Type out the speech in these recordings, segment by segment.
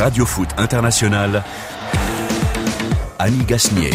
Radio Foot International, Annie Gasnier.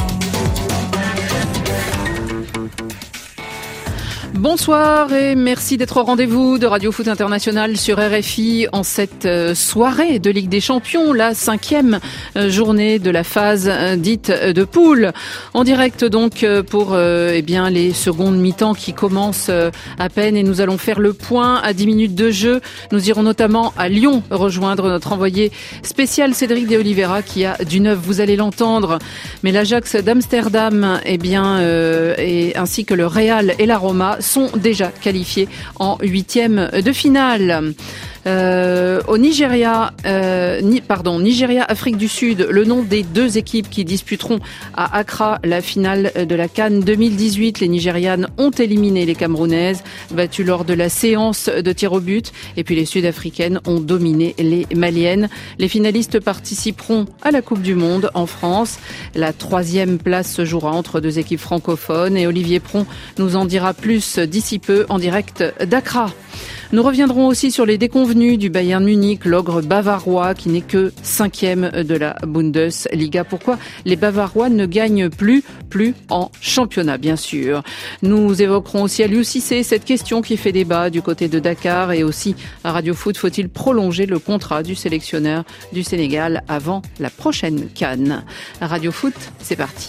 Bonsoir et merci d'être au rendez-vous de Radio Foot International sur RFI en cette soirée de Ligue des Champions, la 5e journée de la phase dite de poule. En direct donc pour les secondes mi-temps qui commencent à peine et nous allons faire le point à 10 minutes de jeu. Nous irons notamment à Lyon rejoindre notre envoyé spécial Cédric de Oliveira qui a du neuf, vous allez l'entendre. Mais l'Ajax d'Amsterdam et ainsi que le Real et la Roma sont déjà qualifiés en 8e de finale. Au Nigeria, Afrique du Sud, le nom des deux équipes qui disputeront à Accra la finale de la CAN 2018. Les Nigérianes ont éliminé les Camerounaises, battues lors de la séance de tir au but. Et puis les Sud-Africaines ont dominé les Maliennes. Les finalistes participeront à la Coupe du Monde en France. La 3e place se jouera entre deux équipes francophones et Olivier Pron nous en dira plus d'ici peu en direct d'Accra. Nous reviendrons aussi sur les déconvenus du Bayern Munich, l'ogre bavarois qui n'est que 5e de la Bundesliga. Pourquoi les Bavarois ne gagnent plus en championnat, bien sûr. Nous évoquerons aussi à Aliou Cissé cette question qui fait débat du côté de Dakar et aussi à Radio Foot. Faut-il prolonger le contrat du sélectionneur du Sénégal avant la prochaine CAN? Radio Foot, c'est parti.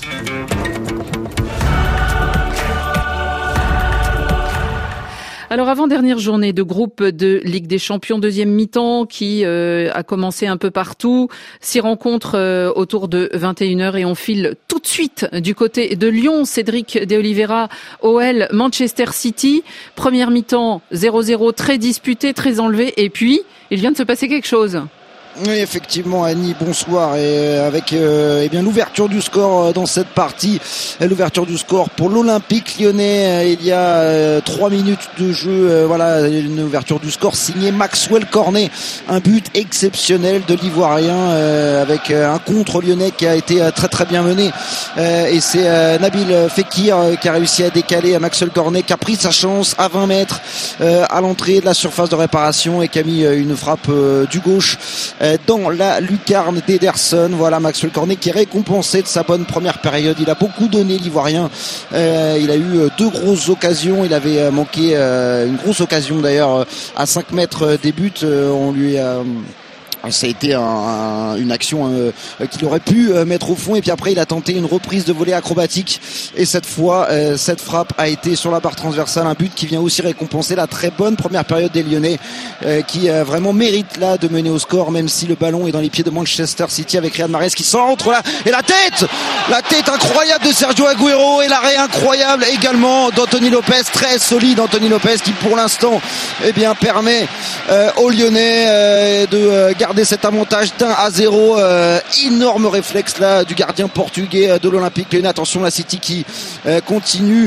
Alors avant-dernière journée de groupe de Ligue des Champions, deuxième mi-temps qui a commencé un peu partout. 6 rencontres autour de 21h et on file tout de suite du côté de Lyon. Cédric de Oliveira, OL, Manchester City. Première mi-temps 0-0, très disputé, très enlevé. Et puis, il vient de se passer quelque chose. Oui, effectivement, Annie, bonsoir. Et avec l'ouverture du score dans cette partie, l'ouverture du score pour l'Olympique Lyonnais. Il y a 3 minutes de jeu. Une ouverture du score signée Maxwell Cornet, un but exceptionnel de l'Ivoirien avec un contre lyonnais qui a été très très bien mené. Et c'est Nabil Fekir qui a réussi à décaler à Maxwell Cornet, qui a pris sa chance à 20 mètres à l'entrée de la surface de réparation et qui a mis une frappe du gauche dans la lucarne d'Ederson. Voilà Maxwell Cornet qui est récompensé de sa bonne première période. Il a beaucoup donné, l'Ivoirien. Il a eu 2 grosses occasions. Il avait manqué une grosse occasion d'ailleurs à 5 mètres des buts. Ça a été une action qu'il aurait pu mettre au fond, et puis après il a tenté une reprise de volée acrobatique et cette fois cette frappe a été sur la barre transversale, un but qui vient aussi récompenser la très bonne première période des Lyonnais qui vraiment mérite là de mener au score, même si le ballon est dans les pieds de Manchester City avec Riyad Mahrez qui centre là, et la tête incroyable de Sergio Agüero et l'arrêt incroyable également d'Anthony Lopez, très solide Anthony Lopez qui pour l'instant permet aux Lyonnais de garder cet avantage d'1-0. Énorme réflexe là du gardien portugais de l'Olympique Lyonnais. Attention, la City qui continue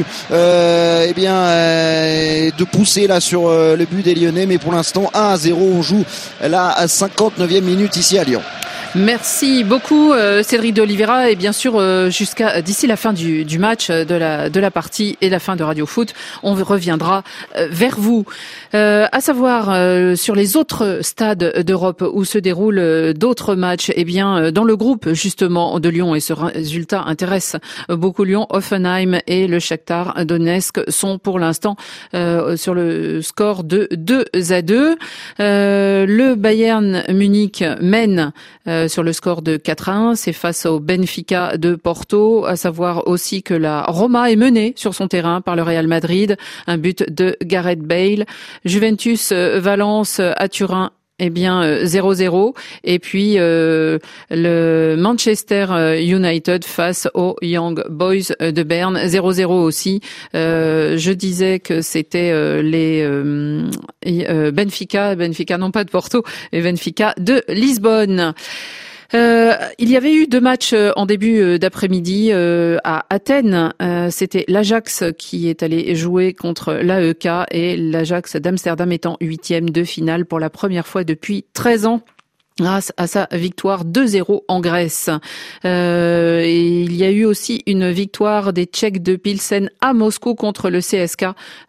de pousser là sur le but des Lyonnais, mais pour l'instant 1-0. On joue là à 59e minute ici à Lyon. Merci beaucoup Cédric de Oliveira, et bien sûr jusqu'à d'ici la fin du match de la partie et la fin de Radio Foot, on reviendra vers vous. À savoir sur les autres stades d'Europe où se déroulent d'autres matchs, dans le groupe justement de Lyon, et ce résultat intéresse beaucoup Lyon, Hoffenheim et le Shakhtar Donetsk sont pour l'instant sur le score de 2-2. Le Bayern Munich mène sur le score de 4-1, c'est face au Benfica de Porto. À savoir aussi que la Roma est menée sur son terrain par le Real Madrid, un but de Gareth Bale. Juventus Valence à Turin 0-0, et puis le Manchester United face aux Young Boys de Berne 0-0 aussi. Je disais que c'était les Benfica non pas de Porto, mais Benfica de Lisbonne. Il y avait eu 2 matchs en début d'après-midi à Athènes. C'était l'Ajax qui est allé jouer contre l'AEK, et l'Ajax d'Amsterdam est en 8e de finale pour la première fois depuis 13 ans. grâce à sa victoire 2-0 en Grèce. Et il y a eu aussi une victoire des Tchèques de Pilsen à Moscou contre le CSKA.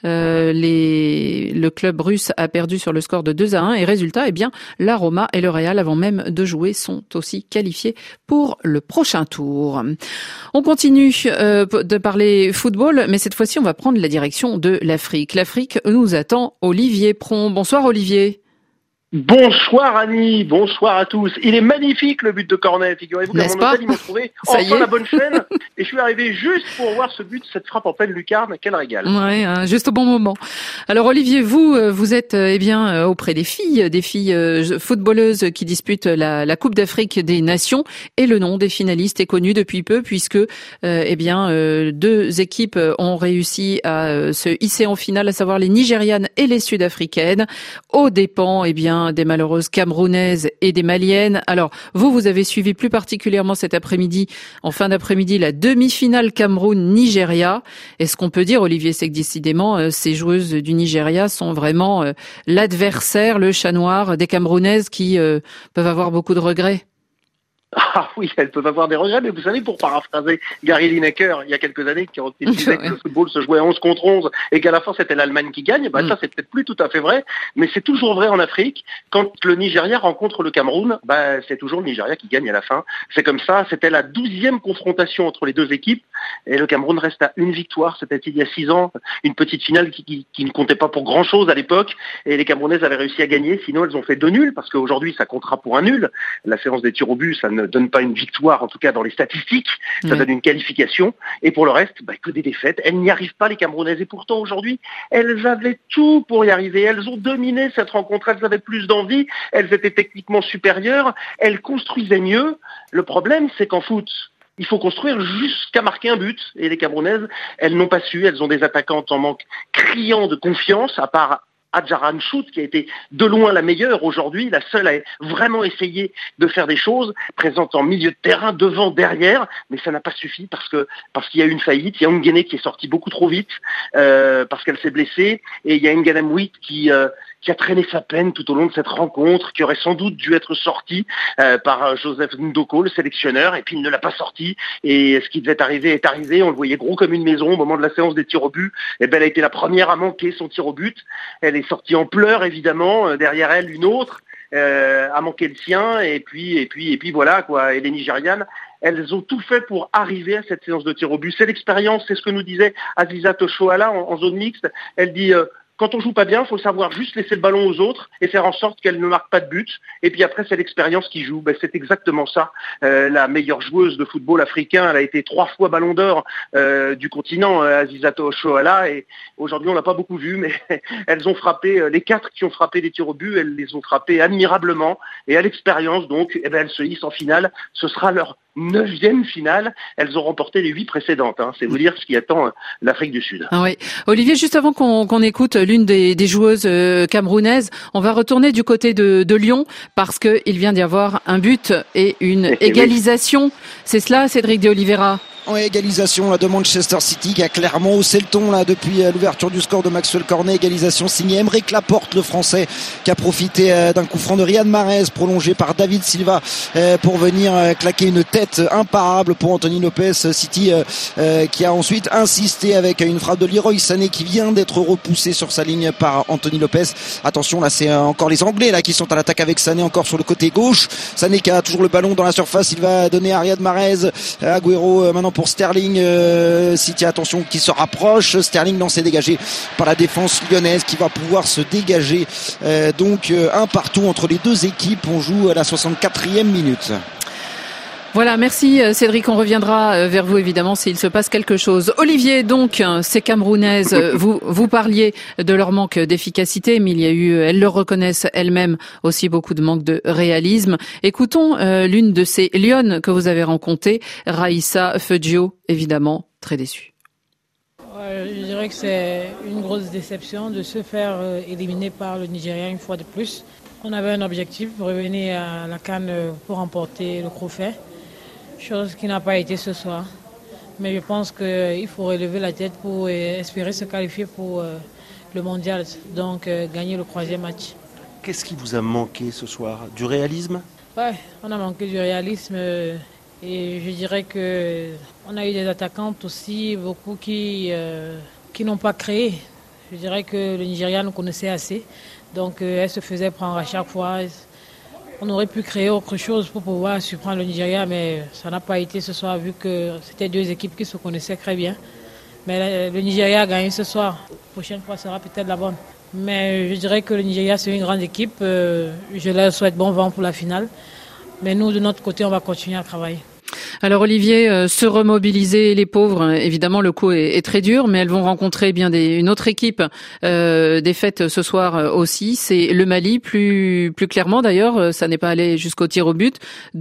Le club russe a perdu sur le score de 2-1 et résultat, la Roma et le Real, avant même de jouer, sont aussi qualifiés pour le prochain tour. On continue de parler football, mais cette fois-ci, on va prendre la direction de l'Afrique. L'Afrique nous attend Olivier Pron. Bonsoir Olivier. Bonsoir Annie, bonsoir à tous. Il est magnifique le but de Cornet, figurez-vous qu'à mon hôtel ils m'ont trouvé enfin la bonne chaîne et je suis arrivé juste pour voir ce but, cette frappe en pleine lucarne, quel régal. Ouais, juste au bon moment. Alors Olivier, vous êtes auprès des filles footballeuses qui disputent la Coupe d'Afrique des Nations et le nom des finalistes est connu depuis peu puisque deux équipes ont réussi à se hisser en finale, à savoir les Nigérianes et les Sud-Africaines, aux dépens des malheureuses Camerounaises et des Maliennes. Alors, vous avez suivi plus particulièrement cet après-midi, en fin d'après-midi, la demi-finale Cameroun-Nigeria. Et ce qu'on peut dire, Olivier, c'est que décidément, ces joueuses du Nigeria sont vraiment l'adversaire, le chat noir des Camerounaises qui peuvent avoir beaucoup de regrets. Ah oui, elles peuvent avoir des regrets, mais vous savez, pour paraphraser Gary Lineker, il y a quelques années, qui disait que le football se jouait 11 contre 11 et qu'à la fin c'était l'Allemagne qui gagne, ça c'est peut-être plus tout à fait vrai, mais c'est toujours vrai en Afrique. Quand le Nigeria rencontre le Cameroun, c'est toujours le Nigeria qui gagne à la fin. C'est comme ça, c'était la 12e confrontation entre les deux équipes et le Cameroun reste à une victoire. C'était il y a 6 ans, une petite finale qui ne comptait pas pour grand chose à l'époque et les Camerounaises avaient réussi à gagner, sinon elles ont fait 2 nuls parce qu'aujourd'hui ça comptera pour un nul. La séance des tirs au but, ça ne donne pas une victoire, en tout cas dans les statistiques, ça donne une qualification, et pour le reste, que des défaites. Elles n'y arrivent pas, les Camerounaises, et pourtant aujourd'hui, elles avaient tout pour y arriver, elles ont dominé cette rencontre, elles avaient plus d'envie, elles étaient techniquement supérieures, elles construisaient mieux. Le problème, c'est qu'en foot, il faut construire jusqu'à marquer un but, et les Camerounaises, elles n'ont pas su, elles ont des attaquantes en manque criant de confiance, à part Adjaran Chout, qui a été de loin la meilleure aujourd'hui, la seule à vraiment essayer de faire des choses, présente en milieu de terrain, devant, derrière, mais ça n'a pas suffi parce qu'il y a eu une faillite. Il y a Nguéné qui est sorti beaucoup trop vite parce qu'elle s'est blessée, et il y a N'Gana Mouit qui a traîné sa peine tout au long de cette rencontre, qui aurait sans doute dû être sorti par Joseph Ndoko, le sélectionneur, et puis il ne l'a pas sorti, et ce qui devait arriver est arrivé. On le voyait gros comme une maison au moment de la séance des tirs au but. Elle a été la première à manquer son tir au but. Elle est sortie en pleurs, évidemment, derrière elle une autre a manqué le sien, et puis voilà quoi. Et les Nigérianes, elles ont tout fait pour arriver à cette séance de tir au but. C'est l'expérience, c'est ce que nous disait Aziza Toshoala en zone mixte. Elle dit quand on joue pas bien, il faut savoir juste laisser le ballon aux autres et faire en sorte qu'elles ne marquent pas de but. Et puis après, c'est l'expérience qui joue. C'est exactement ça. La meilleure joueuse de football africain, elle a été 3 fois Ballon d'Or du continent, Aziza Toshoala. Et aujourd'hui, on l'a pas beaucoup vu, mais elles ont frappé, les 4 qui ont frappé les tirs au but, elles les ont frappés admirablement. Et à l'expérience, donc, elles se hissent en finale. Ce sera leur 9e finale. Elles ont remporté les 8 précédentes. C'est vous dire ce qui attend l'Afrique du Sud. Ah oui. Olivier, juste avant qu'on écoute l'une des joueuses camerounaises, on va retourner du côté de Lyon parce que il vient d'y avoir un but et une égalisation. C'est cela, Cédric de Oliveira? En égalisation là, de Manchester City qui a clairement haussé le ton là depuis l'ouverture du score de Maxwell Cornet. Égalisation signée Aymeric Laporte, le Français, qui a profité d'un coup franc de Riyad Mahrez prolongé par David Silva pour venir claquer une tête imparable pour Anthony Lopez. City qui a ensuite insisté avec une frappe de Leroy Sané qui vient d'être repoussé sur sa ligne par Anthony Lopez. Attention, là c'est encore les Anglais là qui sont à l'attaque avec Sané encore sur le côté gauche. Sané qui a toujours le ballon dans la surface, il va donner à Riyad Mahrez. Agüero maintenant pour Sterling. City, attention, qui se rapproche. Sterling lancé dégagé par la défense lyonnaise qui va pouvoir se dégager. Donc un partout entre les deux équipes. On joue à la 64e minute. Voilà, merci Cédric, on reviendra vers vous évidemment s'il se passe quelque chose. Olivier, donc, ces Camerounaises, vous parliez de leur manque d'efficacité, mais il y a eu, elles le reconnaissent elles-mêmes, aussi beaucoup de manque de réalisme. Écoutons l'une de ces lionnes que vous avez rencontrées, Raïssa Feggio, évidemment très déçue. Je dirais que c'est une grosse déception de se faire éliminer par le Nigeria une fois de plus. On avait un objectif, revenir à la CAN pour remporter le trophée. Chose qui n'a pas été ce soir. Mais je pense qu'il faut relever la tête pour espérer se qualifier pour le mondial, donc gagner le 3e match. Qu'est-ce qui vous a manqué ce soir? Du réalisme? Ouais, on a manqué du réalisme et je dirais que on a eu des attaquantes aussi, beaucoup qui n'ont pas créé. Je dirais que le Nigeria nous connaissait assez, donc elle se faisait prendre à chaque fois. On aurait pu créer autre chose pour pouvoir surprendre le Nigeria, mais ça n'a pas été ce soir vu que c'était deux équipes qui se connaissaient très bien. Mais le Nigeria a gagné ce soir. La prochaine fois sera peut-être la bonne. Mais je dirais que le Nigeria, c'est une grande équipe. Je leur souhaite bon vent pour la finale. Mais nous, de notre côté, on va continuer à travailler. Alors Olivier, se remobiliser les pauvres, évidemment le coup est très dur, mais elles vont rencontrer bien une autre équipe défaite ce soir aussi, c'est le Mali, plus clairement d'ailleurs, ça n'est pas allé jusqu'au tir au but,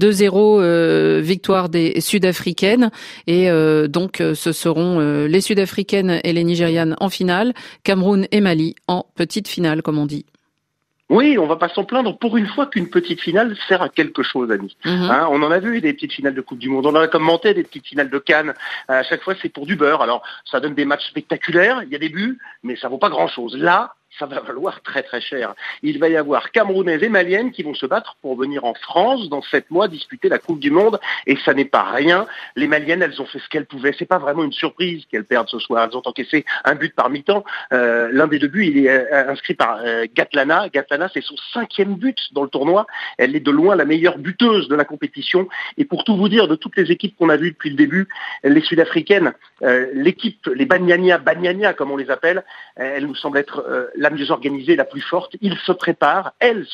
2-0 victoire des Sud-Africaines et donc ce seront les Sud-Africaines et les Nigérianes en finale, Cameroun et Mali en petite finale comme on dit. Oui, on va pas s'en plaindre pour une fois qu'une petite finale sert à quelque chose, Annie. On en a vu des petites finales de Coupe du Monde, on en a commenté des petites finales de Cannes. À chaque fois, c'est pour du beurre. Alors, ça donne des matchs spectaculaires, il y a des buts, mais ça vaut pas grand-chose. Là, ça va valoir très très cher. Il va y avoir Camerounaises et Maliennes qui vont se battre pour venir en France dans 7 mois disputer la Coupe du Monde et ça n'est pas rien. Les Maliennes, elles ont fait ce qu'elles pouvaient. C'est pas vraiment une surprise qu'elles perdent ce soir. Elles ont encaissé un but par mi-temps. L'un des 2 buts, il est inscrit par Gatlana. Gatlana, c'est son 5e but dans le tournoi. Elle est de loin la meilleure buteuse de la compétition. Et pour tout vous dire, de toutes les équipes qu'on a vues depuis le début, les Sud-Africaines, l'équipe, les Banyania comme on les appelle, elles nous semblent être la mieux organisée, la plus forte. Elles se préparent,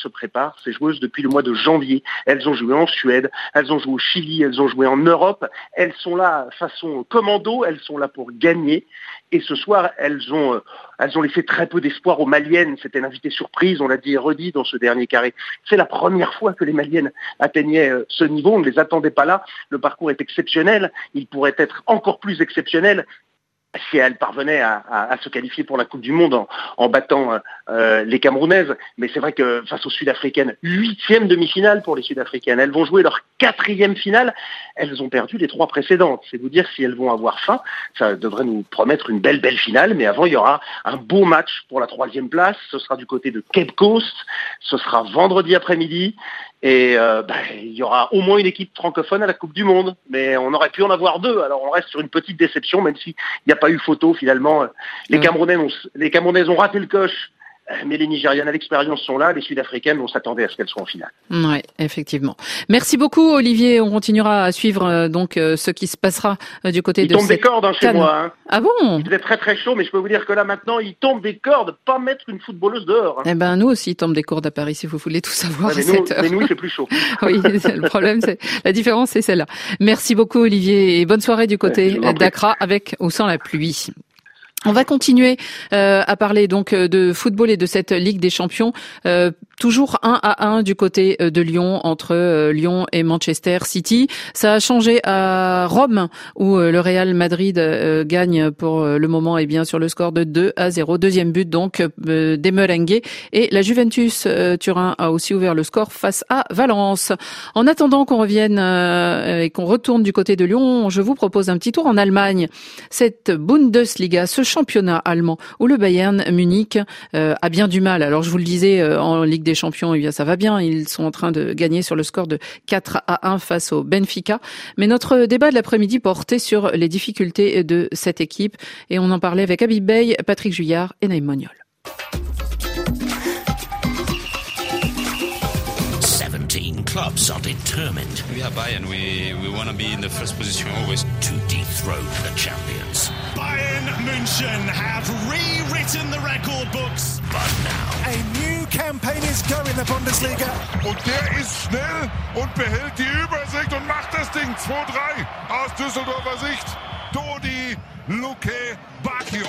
ces joueuses, depuis le mois de janvier. Elles ont joué en Suède, elles ont joué au Chili, elles ont joué en Europe. Elles sont là façon commando, elles sont là pour gagner. Et ce soir, elles ont laissé très peu d'espoir aux Maliennes. C'était l'invité surprise, on l'a dit et redit dans ce dernier carré. C'est la première fois que les Maliennes atteignaient ce niveau. On ne les attendait pas là. Le parcours est exceptionnel. Il pourrait être encore plus exceptionnel si elle parvenait à se qualifier pour la Coupe du Monde en battant les Camerounaises. Mais c'est vrai que face aux Sud-Africaines, 8e demi-finale pour les Sud-Africaines. Elles vont jouer leur 4e finale. Elles ont perdu les 3 précédentes. C'est vous dire si elles vont avoir faim. Ça devrait nous promettre une belle finale. Mais avant, il y aura un beau match pour la 3e place. Ce sera du côté de Cape Coast. Ce sera vendredi après-midi. Et il y aura au moins une équipe francophone à la Coupe du Monde, mais on aurait pu en avoir 2. Alors on reste sur une petite déception, même s'il n'y a pas eu photo finalement. Les Camerounaises ont raté le coche, mais les Nigérianes à l'expérience sont là. Les Sud-Africaines, on s'attendait à ce qu'elles soient en finale. Oui, effectivement. Merci beaucoup Olivier. On continuera à suivre donc ce qui se passera du côté de cette... Il tombe des cordes chez moi. Hein. Ah bon? Il faisait très très chaud, mais je peux vous dire que là maintenant, il tombe des cordes. Pas mettre une footballeuse dehors. Hein. Eh ben nous aussi, il tombe des cordes à Paris si vous voulez tout savoir à cette heure. Mais nous, il fait plus chaud. Oui, le problème, la différence, c'est celle-là. Merci beaucoup Olivier et bonne soirée du côté d'Accra avec ou sans la pluie. On va continuer à parler donc de football et de cette Ligue des Champions. Toujours 1-1 du côté de Lyon, entre Lyon et Manchester City. Ça a changé à Rome, où le Real Madrid gagne pour le moment sur le score de 2-0. Deuxième but donc des Merengues. Et la Juventus Turin a aussi ouvert le score face à Valence. En attendant qu'on revienne et qu'on retourne du côté de Lyon, je vous propose un petit tour en Allemagne. Cette Bundesliga, ce championnat allemand où le Bayern Munich a bien du mal. Alors je vous le disais, en Ligue des Champions, ça va bien. Ils sont en train de gagner sur le score de 4-1 face au Benfica. Mais notre débat de l'après-midi portait sur les difficultés de cette équipe et on en parlait avec Habib Bey, Patrick Juillard et Naïm Moniol. 17 clubs are determined. We are Bayern. We want to be in the first position always. To dethrone the champions. Bayern München have rewritten the record books. But now a new campaign is going in the Bundesliga. Und der ist schnell und behält die Übersicht und macht das Ding 2-3 aus Düsseldorfer Sicht. Dodi Luke Bacchio.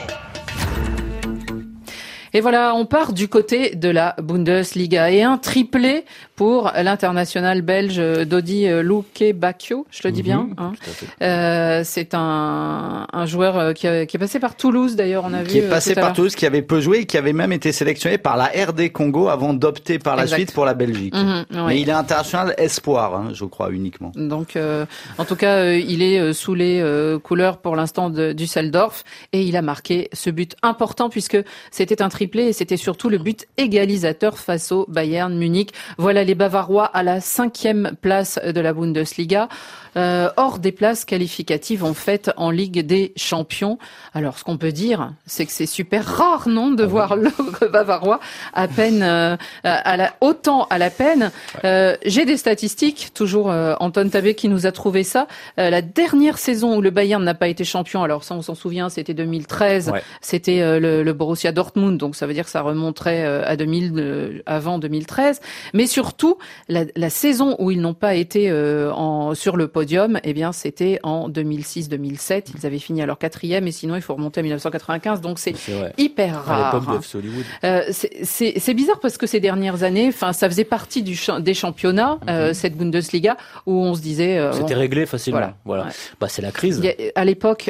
Et voilà, on part du côté de la Bundesliga et un triplé pour l'international belge Dodi Luke Bacchio, je le dis bien. Hein. C'est un joueur qui est passé par Toulouse d'ailleurs, on a vu. Qui est passé par Toulouse, qui avait peu joué et qui avait même été sélectionné par la RD Congo avant d'opter par la suite pour la Belgique. Mais il est international espoir, je crois uniquement. Donc, en tout cas, il est sous les couleurs pour l'instant de Düsseldorf et il a marqué ce but important puisque c'était un triplé et c'était surtout le but égalisateur face au Bayern Munich. Voilà les les Bavarois à la 5e place de la Bundesliga, hors des places qualificatives en fait en Ligue des Champions. Alors ce qu'on peut dire, c'est que c'est super rare, non, de voir l'ogre bavarois à peine autant à la peine. J'ai des statistiques, toujours Anton Tabé qui nous a trouvé ça. La dernière saison où le Bayern n'a pas été champion, alors ça on s'en souvient, c'était 2013, c'était le Borussia Dortmund, donc ça veut dire que ça remonterait à avant 2013. Mais surtout, la saison où ils n'ont pas été sur le podium, eh bien c'était en 2006-2007. Ils avaient fini à leur 4e, et sinon il faut remonter à 1995, donc c'est hyper rare. À l'époque de FC Hollywood. C'est bizarre parce que ces dernières années, ça faisait partie des championnats, cette Bundesliga, où on se disait c'était réglé facilement. Voilà. Bah c'est la crise. À l'époque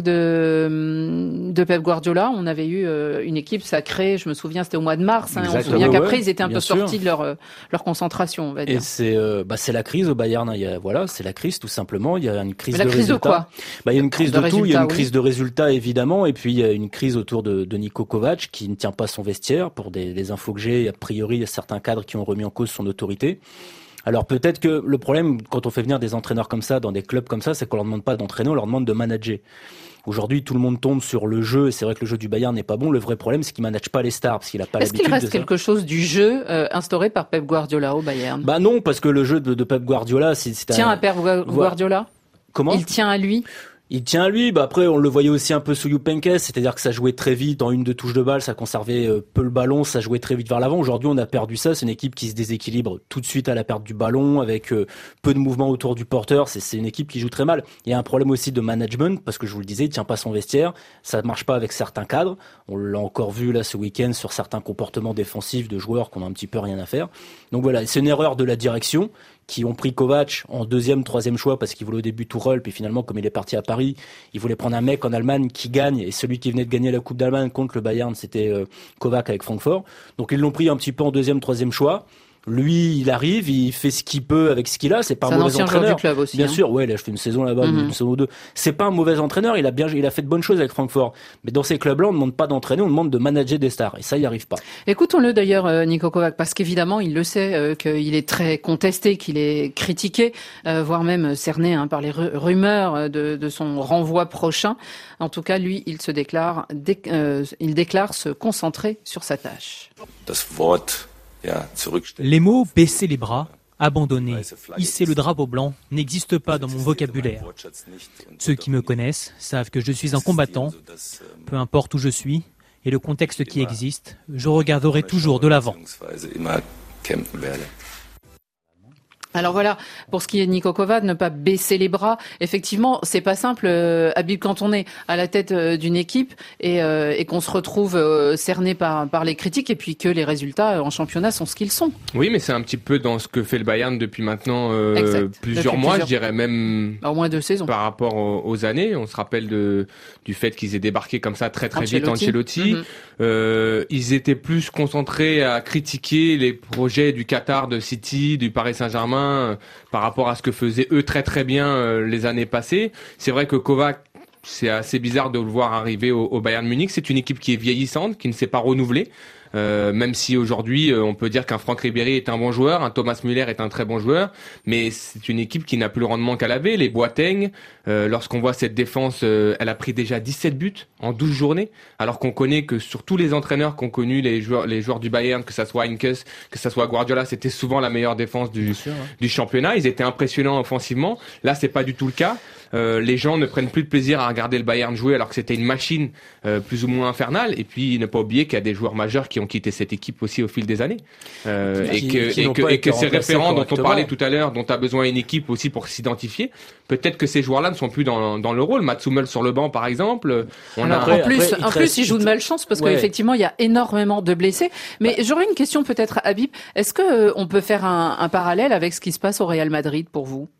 de Pep Guardiola, on avait eu une équipe sacrée. Je me souviens, c'était au mois de mars. On se souvient qu'après ils étaient un peu sortis de leur concentration, on va dire. Et c'est la crise au Bayern. C'est la crise tout simplement. Il y a une crise de résultats. Crise de quoi? Il y a une crise de tout. Il y a une crise de résultats évidemment, et puis il y a une crise autour de Niko Kovac qui ne tient pas son vestiaire. Pour les infos que j'ai, a priori il y a certains cadres qui ont remis en cause son autorité. Alors peut-être que le problème quand on fait venir des entraîneurs comme ça dans des clubs comme ça, c'est qu'on leur demande pas d'entraîner, on leur demande de manager. Aujourd'hui, tout le monde tombe sur le jeu, et c'est vrai que le jeu du Bayern n'est pas bon. Le vrai problème, c'est qu'il manage pas les stars, parce qu'il a pas l'habitude de ça. Est-ce qu'il reste quelque chose du jeu instauré par Pep Guardiola au Bayern? Bah non, parce que le jeu de Pep Guardiola, tient à Pep Guardiola. Comment? Il tient à lui. Il tient à lui. Après, on le voyait aussi un peu sous Jupp Heynckes, c'est-à-dire que ça jouait très vite en une de touche de balle, ça conservait peu le ballon, ça jouait très vite vers l'avant. Aujourd'hui, on a perdu ça. C'est une équipe qui se déséquilibre tout de suite à la perte du ballon, avec peu de mouvement autour du porteur. C'est une équipe qui joue très mal. Il y a un problème aussi de management, parce que je vous le disais, il tient pas son vestiaire. Ça marche pas avec certains cadres. On l'a encore vu là ce week-end sur certains comportements défensifs de joueurs qu'on a un petit peu rien à faire. Donc voilà, c'est une erreur de la direction, qui ont pris Kovac en 2e, 3e choix parce qu'il voulait au début Tuchel, puis finalement comme il est parti à Paris, il voulait prendre un mec en Allemagne qui gagne, et celui qui venait de gagner la Coupe d'Allemagne contre le Bayern, c'était Kovac avec Francfort. Donc ils l'ont pris un petit peu en 2e, 3e choix. Lui, il arrive, il fait ce qu'il peut avec ce qu'il a. C'est pas un mauvais entraîneur. Du club aussi, bien sûr, il a fait une saison là-bas, une saison ou deux. C'est pas un mauvais entraîneur. Il a fait de bonnes choses avec Francfort. Mais dans ces clubs-là, on ne demande pas d'entraîner, on demande de manager des stars. Et ça, il n'y arrive pas. Écoutons-le d'ailleurs, Niko Kovac, parce qu'évidemment, il le sait, qu'il est très contesté, qu'il est critiqué, voire même cerné par les rumeurs de son renvoi prochain. En tout cas, lui, il déclare se concentrer sur sa tâche. Les mots « baisser les bras », « abandonner »,« hisser le drapeau blanc » n'existent pas dans mon vocabulaire. Ceux qui me connaissent savent que je suis un combattant, peu importe où je suis et le contexte qui existe, je regarderai toujours de l'avant. Alors voilà, pour ce qui est de Niko Kovac, ne pas baisser les bras. Effectivement, c'est pas simple, Habib, quand on est à la tête d'une équipe et qu'on se retrouve cerné par les critiques, et puis que les résultats en championnat sont ce qu'ils sont. Oui, mais c'est un petit peu dans ce que fait le Bayern depuis maintenant plusieurs mois, je dirais même au moins 2 saisons. Par rapport aux années. On se rappelle du fait qu'ils aient débarqué comme ça très vite Ancelotti. Ils étaient plus concentrés à critiquer les projets du Qatar, de City, du Paris Saint-Germain, par rapport à ce que faisaient eux très bien les années passées. C'est vrai que Kovac, c'est assez bizarre de le voir arriver au Bayern Munich. C'est une équipe qui est vieillissante, qui ne s'est pas renouvelée. Même si aujourd'hui on peut dire qu'un Franck Ribéry est un bon joueur, un Thomas Müller est un très bon joueur, mais c'est une équipe qui n'a plus le rendement qu'elle avait. Les Boateng, lorsqu'on voit cette défense, elle a pris déjà 17 buts en 12 journées, alors qu'on connaît que sur tous les entraîneurs qu'ont connu les joueurs du Bayern, que ça soit Heynckes, que ça soit Guardiola, c'était souvent la meilleure défense du championnat. Ils étaient impressionnants offensivement. Là, c'est pas du tout le cas. Les gens ne prennent plus de plaisir à regarder le Bayern jouer, alors que c'était une machine plus ou moins infernale. Et puis ne pas oublier qu'il y a des joueurs majeurs qui ont quitté cette équipe aussi au fil des années, et que ces référents dont on parlait tout à l'heure, dont a besoin une équipe aussi pour s'identifier, peut-être que ces joueurs-là ne sont plus dans le rôle. Mats Hummels sur le banc par exemple. En plus, il joue de malchance parce qu'effectivement il y a énormément de blessés. Mais j'aurais une question peut-être à Habib. Est-ce que on peut faire un parallèle avec ce qui se passe au Real Madrid pour vous?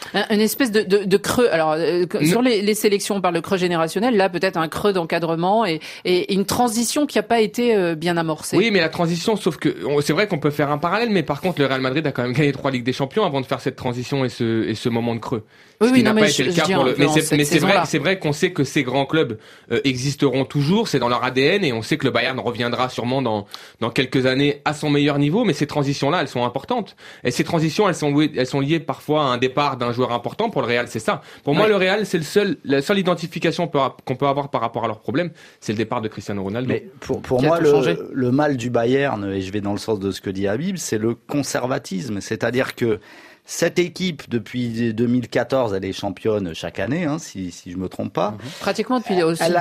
Une espèce de creux. Alors sur les sélections, on parle de creux générationnel. Là, peut-être un creux d'encadrement et une transition qui n'a pas été bien amorcée. Oui, mais la transition, sauf que c'est vrai qu'on peut faire un parallèle, mais par contre, le Real Madrid a quand même gagné 3 Ligues des Champions avant de faire cette transition et ce moment de creux. Oui, n'a pas été le cas pour le. Mais c'est vrai qu'on sait que ces grands clubs existeront toujours. C'est dans leur ADN et on sait que le Bayern reviendra sûrement dans quelques années à son meilleur niveau. Mais ces transitions-là, elles sont importantes. Et ces transitions, elles sont liées parfois à un départ d'un joueur important. Pour le Real, c'est ça. Pour moi, le Real, c'est la seule identification qu'on peut avoir par rapport à leurs problèmes, c'est le départ de Cristiano Ronaldo. Mais pour moi, le mal du Bayern, et je vais dans le sens de ce que dit Habib, c'est le conservatisme. C'est-à-dire que cette équipe, depuis 2014, elle est championne chaque année, si je me trompe pas. Pratiquement depuis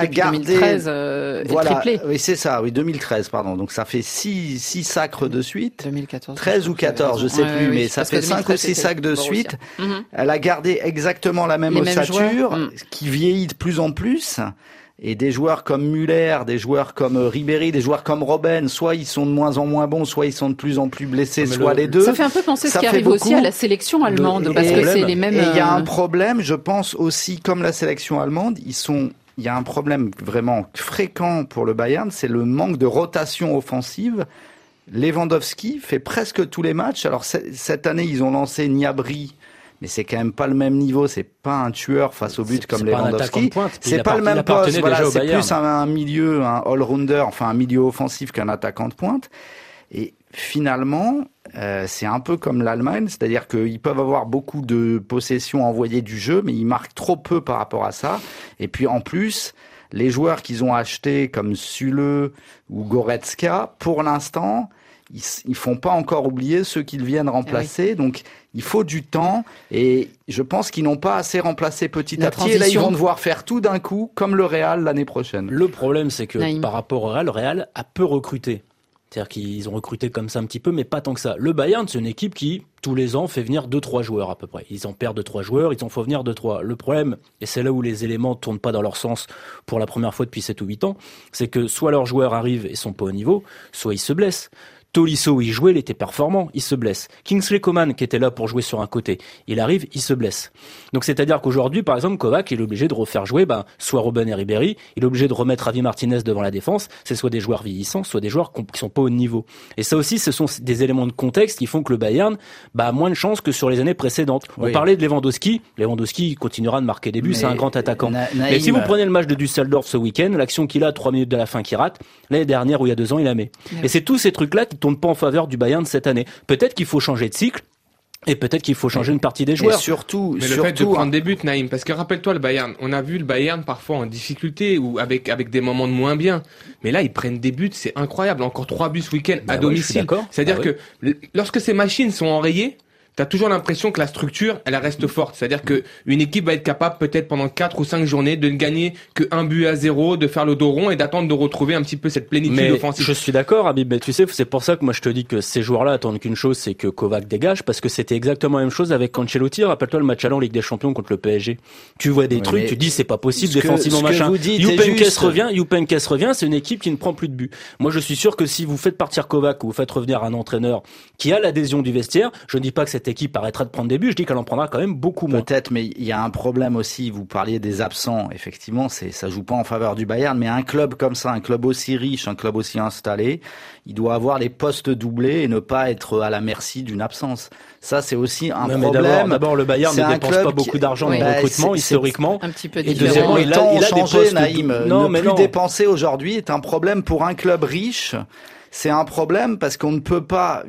2013, triplé. Oui, c'est ça, 2013, pardon. Donc ça fait 6 sacres de suite. 2014. 13 ou 14, je sais plus, mais ça fait 5 ou 6 sacs de suite. Elle a gardé exactement la même ossature, qui vieillit de plus en plus. Et des joueurs comme Müller, des joueurs comme Ribéry, des joueurs comme Robben, soit ils sont de moins en moins bons, soit ils sont de plus en plus blessés, soit les deux. Ça fait un peu penser ce qui arrive aussi à la sélection allemande, parce que c'est les mêmes... Et il y a un problème, je pense aussi, comme la sélection allemande, il y a un problème vraiment fréquent pour le Bayern, c'est le manque de rotation offensive. Lewandowski fait presque tous les matchs. Alors cette année, ils ont lancé Gnabry, mais c'est quand même pas le même niveau, c'est pas un tueur face au but comme Lewandowski. C'est pas le même poste, voilà, c'est plus un milieu, un all-rounder, enfin un milieu offensif qu'un attaquant de pointe. Et finalement, c'est un peu comme l'Allemagne, c'est-à-dire qu'ils peuvent avoir beaucoup de possessions envoyées du jeu, mais ils marquent trop peu par rapport à ça. Et puis en plus, les joueurs qu'ils ont achetés comme Süle ou Goretzka, pour l'instant, ils font pas encore oublier ceux qu'ils viennent remplacer. Donc il faut du temps et je pense qu'ils n'ont pas assez remplacé petit à petit. Et là, ils vont devoir faire tout d'un coup, comme le Real l'année prochaine. Le problème, c'est que par rapport au Real, le Real a peu recruté. C'est-à-dire qu'ils ont recruté comme ça un petit peu, mais pas tant que ça. Le Bayern, c'est une équipe qui, tous les ans, fait venir 2-3 joueurs à peu près. Ils en perdent 2-3 joueurs, ils en font venir 2-3. Le problème, et c'est là où les éléments tournent pas dans leur sens pour la première fois depuis 7 ou 8 ans, c'est que soit leurs joueurs arrivent et sont pas au niveau, soit ils se blessent. Tolisso, il jouait, il était performant, il se blesse. Kingsley Coman, qui était là pour jouer sur un côté, il arrive, il se blesse. Donc c'est-à-dire qu'aujourd'hui, par exemple, Kovac, il est obligé de refaire jouer soit Robben et Ribéry, il est obligé de remettre Javi Martinez devant la défense, c'est soit des joueurs vieillissants, soit des joueurs qui sont pas au niveau. Et ça aussi, ce sont des éléments de contexte qui font que le Bayern a moins de chance que sur les années précédentes. On parlait de Lewandowski continuera de marquer des buts, c'est un grand attaquant. Mais si vous prenez le match de Düsseldorf ce week-end, l'action qu'il a à 3 minutes de la fin qu'il rate, l'année dernière ou il y a 2 ans, il la met. Et c'est tous ces trucs-là qui tournent pas en faveur du Bayern cette année. Peut-être qu'il faut changer de cycle. Et peut-être qu'il faut changer une partie des joueurs. Et surtout, le fait de prendre des buts, Naïm, parce que rappelle-toi le Bayern, on a vu le Bayern parfois en difficulté ou avec des moments de moins bien. Mais là, ils prennent des buts, c'est incroyable. Encore 3 buts ce week-end à domicile. C'est-à-dire que lorsque ces machines sont enrayées, t'as toujours l'impression que la structure, elle reste forte. C'est-à-dire que une équipe va être capable peut-être pendant 4 ou 5 journées de ne gagner que 1 but à 0, de faire le dos rond et d'attendre de retrouver un petit peu cette plénitude offensive. Je suis d'accord, Habib, mais tu sais, c'est pour ça que moi je te dis que ces joueurs-là attendent qu'une chose, c'est que Kovac dégage, parce que c'était exactement la même chose avec Ancelotti. Rappelle-toi le match allant en Ligue des Champions contre le PSG. Tu vois des trucs, tu dis c'est pas possible défensivement machin. Youpenkes revient, c'est une équipe qui ne prend plus de buts. Moi je suis sûr que si vous faites partir Kovac ou vous faites revenir un entraîneur qui a l'adhésion du vestiaire, je ne dis pas que cette équipe arrêtera de prendre des buts, je dis qu'elle en prendra quand même beaucoup moins. Peut-être, mais il y a un problème aussi, vous parliez des absents, effectivement, ça joue pas en faveur du Bayern, mais un club comme ça, un club aussi riche, un club aussi installé, il doit avoir les postes doublés et ne pas être à la merci d'une absence. Ça, c'est aussi un problème. D'abord, le Bayern ne dépense pas beaucoup d'argent en recrutement, historiquement. Un petit peu et deuxièmement, il a changé, Naïm. Ne plus dépenser aujourd'hui est un problème pour un club riche. C'est un problème parce qu'on ne peut pas,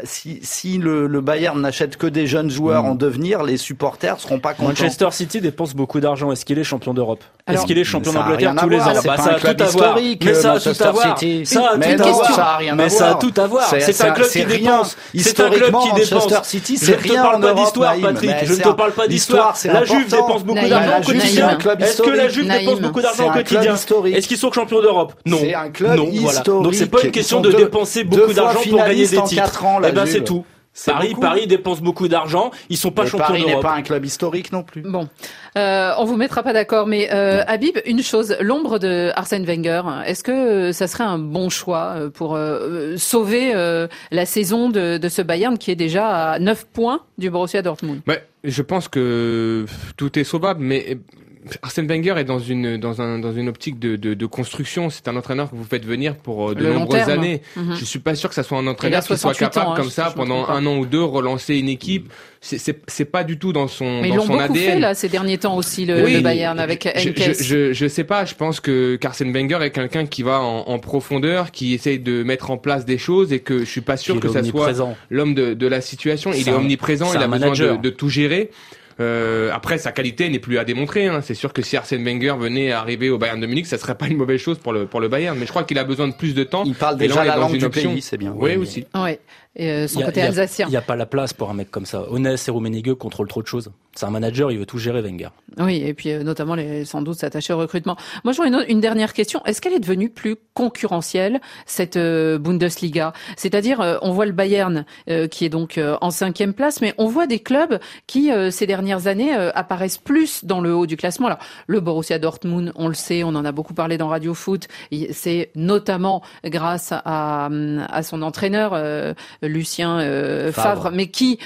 si le Bayern n'achète que des jeunes joueurs en devenir, les supporters seront pas contents. Manchester City dépense beaucoup d'argent. Est-ce qu'il est champion d'Europe? Est-ce qu'il est champion d'Angleterre tous les ans? Ça a tout à voir. Mais ça a tout à voir. Mais ça a tout à voir. C'est un club qui dépense. C'est un club qui dépense. Manchester City, c'est rien en Europe. Je ne te parle pas d'histoire, Patrick. Je ne te parle pas d'histoire. La Juve dépense beaucoup d'argent au quotidien. Est-ce que la Juve dépense beaucoup d'argent au quotidien? Est-ce qu'ils sont champions d'Europe? Non. C'est un club historique. Donc c'est pas une question de dépenser beaucoup d'argent pour gagner des titres. Eh ben c'est tout. Paris dépense beaucoup d'argent. Ils sont pas champions d'Europe. Paris n'est pas un club historique non plus. Bon, on vous mettra pas d'accord, mais Habib, une chose, l'ombre de Arsène Wenger, est-ce que ça serait un bon choix pour sauver la saison de ce Bayern qui est déjà à 9 points du Borussia Dortmund? Je pense que tout est sauvable, mais Arsène Wenger est dans une optique de construction. C'est un entraîneur que vous faites venir pour de nombreuses années. Je suis pas sûr que ça soit un entraîneur qui soit capable comme ça pendant un an ou deux relancer une équipe. C'est pas du tout dans son mais dans ils l'ont son beaucoup ADN. Fait là ces derniers temps aussi le Bayern avec Heynckes. Je sais pas. Je pense que Arsène Wenger est quelqu'un qui va en profondeur, qui essaye de mettre en place des choses et que je suis pas sûr que ça soit l'homme de la situation. Il est omniprésent. Il a besoin de tout gérer. Après, sa qualité n'est plus à démontrer. C'est sûr que si Arsène Wenger venait à arriver au Bayern de Munich, ça serait pas une mauvaise chose pour le Bayern. Mais je crois qu'il a besoin de plus de temps. Il parle déjà la langue du pays, c'est bien. Oui, aussi. Ouais. Son côté alsacien. Il n'y a pas la place pour un mec comme ça. Onès et Rummenigge contrôlent trop de choses. C'est un manager, il veut tout gérer, Wenger. Oui, et puis notamment sans doute s'attacher au recrutement. Moi, j'aurais une dernière question. Est-ce qu'elle est devenue plus concurrentielle, cette Bundesliga? C'est-à-dire, on voit le Bayern qui est donc en 5e place, mais on voit des clubs qui, ces dernières années, apparaissent plus dans le haut du classement. Alors, le Borussia Dortmund, on le sait, on en a beaucoup parlé dans Radio Foot. C'est notamment grâce à son entraîneur, Lucien Favre, mais qui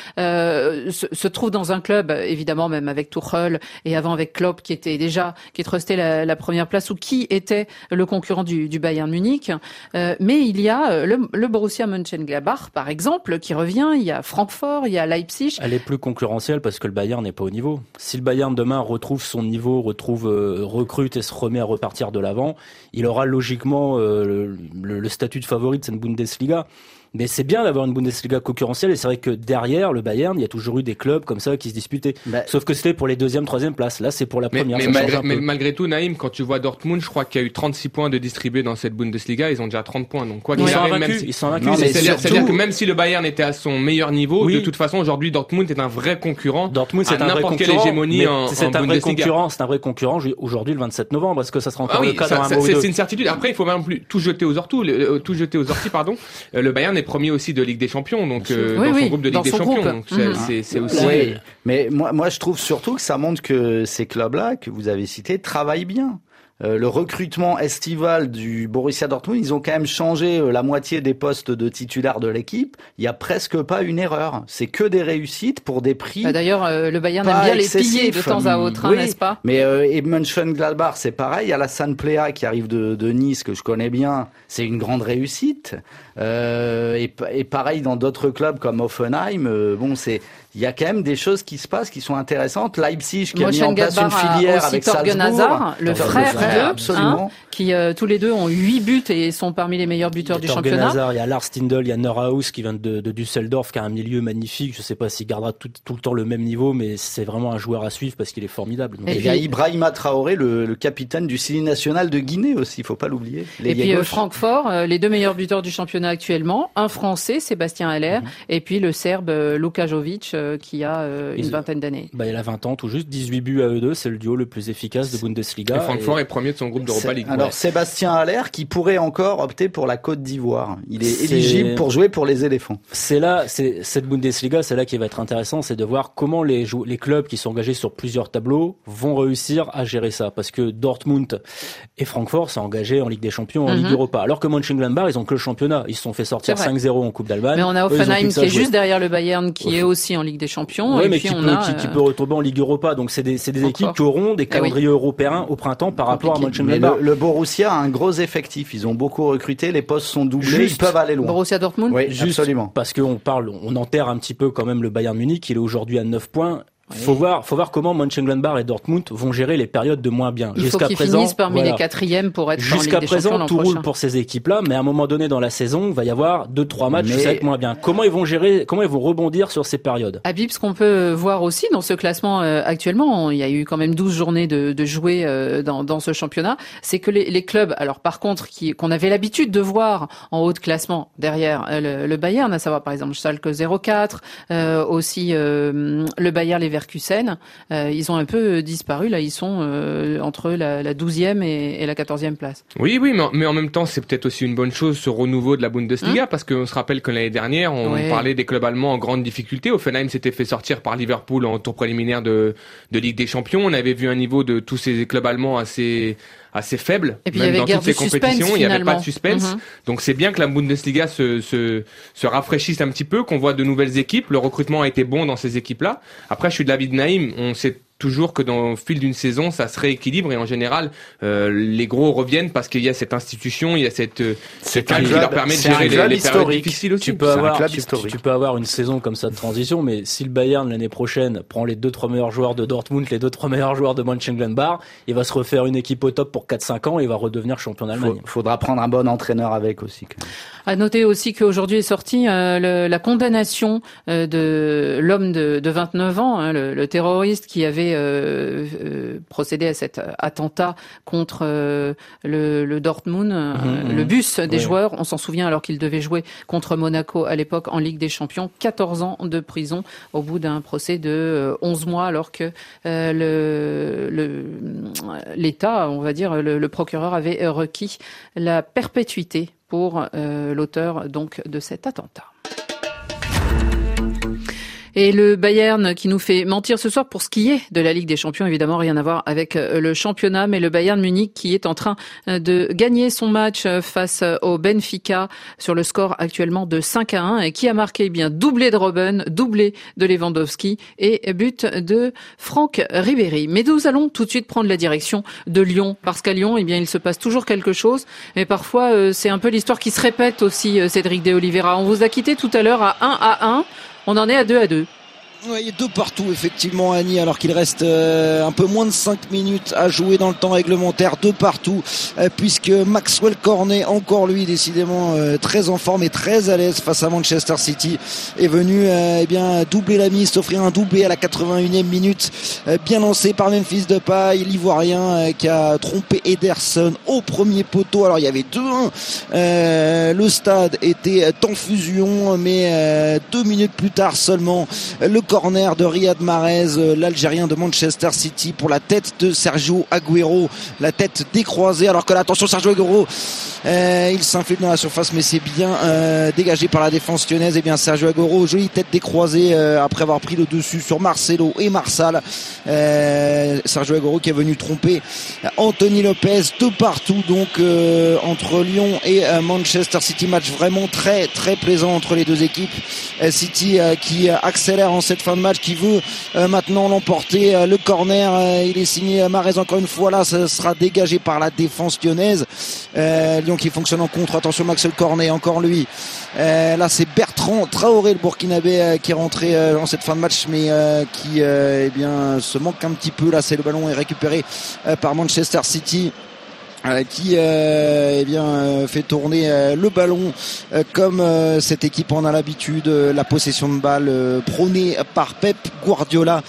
se trouve dans un club, évidemment, même avec Tuchel et avant avec Klopp, qui trustait la première place, ou qui était le concurrent du Bayern Munich. Mais il y a le Borussia Mönchengladbach, par exemple, qui revient. Il y a Francfort, il y a Leipzig. Elle est plus concurrentielle parce que le Bayern n'est pas au niveau. Si le Bayern demain retrouve son niveau, recrute et se remet à repartir de l'avant, il aura logiquement le statut de favori de cette Bundesliga. Mais c'est bien d'avoir une Bundesliga concurrentielle, et c'est vrai que derrière le Bayern, il y a toujours eu des clubs comme ça qui se disputaient. Sauf que c'était pour les 2e, 3e places. Là, c'est pour la première. Mais malgré tout, Naïm, quand tu vois Dortmund, je crois qu'il y a eu 36 points de distribués dans cette Bundesliga, ils ont déjà 30 points. Donc quoi qu'il arrive, ils sont vaincus. C'est-à-dire que même si le Bayern était à son meilleur niveau, de toute façon, aujourd'hui, Dortmund est un vrai concurrent. Dortmund, c'est un vrai concurrent. Hégémonie c'est un vrai concurrent. C'est un vrai concurrent aujourd'hui, le 27 novembre. Est-ce que ça sera encore le cas dans un mois ou deux? C'est une certitude. Après, il faut même plus tout jeter aux orties. Le Bayern est premier aussi de Ligue des Champions, donc dans son groupe de Ligue des Champions. Donc c'est aussi. Oui, mais moi je trouve surtout que ça montre que ces clubs-là que vous avez cités travaillent bien. Le recrutement estival du Borussia Dortmund, ils ont quand même changé la moitié des postes de titulaires de l'équipe. Il y a presque pas une erreur. C'est que des réussites pour des prix. D'ailleurs, le Bayern aime bien les piller de temps à autre, n'est-ce pas? Mais et Mönchengladbach, c'est pareil. Il y a la Plea qui arrive de Nice, que je connais bien. C'est une grande réussite. Et pareil dans d'autres clubs comme Hoffenheim. Il y a quand même des choses qui se passent qui sont intéressantes. Leipzig qui a mis en place une filière avec Thorgan Salzbourg. Hazard, le frère absolument. Qui tous les deux ont 8 buts et sont parmi les meilleurs buteurs du championnat. Hazard, il y a Lars Stindl, il y a Neuhaus qui vient de Düsseldorf, qui a un milieu magnifique. Je sais pas s'il gardera tout le temps le même niveau, mais c'est vraiment un joueur à suivre parce qu'il est formidable. Donc, et il y a Ibrahima Traoré, le capitaine du Sili national de Guinée aussi, il faut pas l'oublier. Et puis Francfort, les 2 meilleurs buteurs du championnat actuellement, un Français, Sébastien Haller, et puis le Serbe Luka Jovic, qui a une vingtaine d'années. Il a 20 ans tout juste, 18 buts à eux deux, c'est le duo le plus efficace de Bundesliga. Et Francfort est premier de son groupe d'Europa League. Alors Sébastien Haller qui pourrait encore opter pour la Côte d'Ivoire. Il est éligible pour jouer pour les éléphants. Cette Bundesliga, c'est là qui va être intéressant, c'est de voir comment les clubs qui sont engagés sur plusieurs tableaux vont réussir à gérer ça. Parce que Dortmund et Francfort sont engagés en Ligue des Champions, en Ligue Europa. Alors que Mönchengladbach, ils ont que le championnat. Ils se sont fait sortir 5-0 en Coupe d'Allemagne. Mais on a Hoffenheim qui est juste derrière le Bayern, qui est aussi en Ligue des Champions. Oui, et mais puis qui peut retomber en Ligue Europa. Donc c'est des équipes qui auront des calendriers européens au printemps par rapport à Mönchengladbach. Le Borussia a un gros effectif. Ils ont beaucoup recruté. Les postes sont doublés. Ils peuvent aller loin. Borussia Dortmund. Oui, absolument. Parce on enterre un petit peu quand même le Bayern Munich. Il est aujourd'hui à 9 points. Faut voir comment Mönchengladbach et Dortmund vont gérer les périodes de moins bien. Il faut qu'ils finissent parmi les 4e pour être en Ligue des Champions. Jusqu'à présent, tout roule pour ces équipes-là, mais à un moment donné dans la saison, il va y avoir 2-3 matchs où ça va être moins bien. Comment ils vont rebondir sur ces périodes? Habib, ce qu'on peut voir aussi dans ce classement actuellement, il y a eu quand même 12 journées de jouer dans ce championnat, c'est que les clubs, alors par contre, qu'on avait l'habitude de voir en haut de classement derrière le Bayern, à savoir par exemple Schalke 04, aussi le Bayer Leverkusen, Leverkusen. Ils ont un peu disparu. Là, ils sont entre la 12e et la 14e place. Oui, mais en même temps, c'est peut-être aussi une bonne chose, ce renouveau de la Bundesliga, parce qu'on se rappelle que l'année dernière, on parlait des clubs allemands en grande difficulté. Hoffenheim s'était fait sortir par Liverpool en tour préliminaire de Ligue des Champions. On avait vu un niveau de tous ces clubs allemands assez faible, et puis même dans toutes ces compétitions, il n'y avait pas de suspense. Mm-hmm. Donc c'est bien que la Bundesliga se rafraîchisse un petit peu, qu'on voit de nouvelles équipes. Le recrutement a été bon dans ces équipes-là. Après, je suis de l'avis de Naïm. On sait toujours que dans le fil d'une saison, ça se rééquilibre et en général, les gros reviennent parce qu'il y a cette institution, il y a cette calme qui leur permet de gérer les périodes difficiles aussi. Tu peux avoir une saison comme ça de transition, mais si le Bayern l'année prochaine prend les 2-3 meilleurs joueurs de Dortmund, les 2-3 meilleurs joueurs de Mönchengladbach, il va se refaire une équipe au top pour 4-5 ans et il va redevenir champion d'Allemagne. Faudra prendre un bon entraîneur avec aussi. À noter aussi qu'aujourd'hui est sortie la condamnation de l'homme de 29 ans, le terroriste qui avait procédé à cet attentat contre le Dortmund, le bus des joueurs. On s'en souvient alors qu'il devait jouer contre Monaco à l'époque en Ligue des Champions. 14 ans de prison au bout d'un procès de 11 mois alors que l'État, on va dire, le procureur avait requis la perpétuité pour l'auteur donc de cet attentat. Et le Bayern qui nous fait mentir ce soir pour ce qui est de la Ligue des Champions, évidemment rien à voir avec le championnat, mais le Bayern Munich qui est en train de gagner son match face au Benfica sur le score actuellement de 5-1 et qui a marqué bien doublé de Robben, doublé de Lewandowski et but de Franck Ribéry. Mais nous allons tout de suite prendre la direction de Lyon parce qu'à Lyon, eh bien, il se passe toujours quelque chose et parfois c'est un peu l'histoire qui se répète aussi, Cédric de Oliveira. On vous a quitté tout à l'heure à 1-1. On en est à 2-2. Oui, 2 partout effectivement Annie, alors qu'il reste un peu moins de 5 minutes à jouer dans le temps réglementaire. 2 partout puisque Maxwell Cornet, encore lui décidément très en forme et très à l'aise face à Manchester City, est venu doubler la mise, s'offrir un doublé à la 81e minute, bien lancé par Memphis Depay, l'Ivoirien qui a trompé Ederson au premier poteau. Alors il y avait 2-1, le stade était en fusion, mais 2 minutes plus tard seulement, le corner de Riyad Mahrez, l'Algérien de Manchester City, pour la tête de Sergio Agüero, la tête décroisée, alors que là, attention, Sergio Agüero, il s'infiltre dans la surface, mais c'est bien dégagé par la défense lyonnaise. Et bien Sergio Agüero, jolie tête décroisée après avoir pris le dessus sur Marcelo et Marsal. Sergio Agüero qui est venu tromper Anthony Lopez. 2 partout donc entre Lyon et Manchester City. Match vraiment très très plaisant entre les deux équipes. City qui accélère en cette fin de match, qui veut maintenant l'emporter. Le corner, il est signé Mahrez encore une fois. Là, ça sera dégagé par la défense lyonnaise. Lyon qui fonctionne en contre. Attention, Maxwell Cornet, encore lui. Là, c'est Bertrand Traoré, le Burkinabé, qui est rentré en cette fin de match, mais qui se manque un petit peu. Là, c'est le ballon est récupéré par Manchester City. Qui fait tourner le ballon comme cette équipe en a l'habitude. La possession de balle prônée par Pep Guardiola.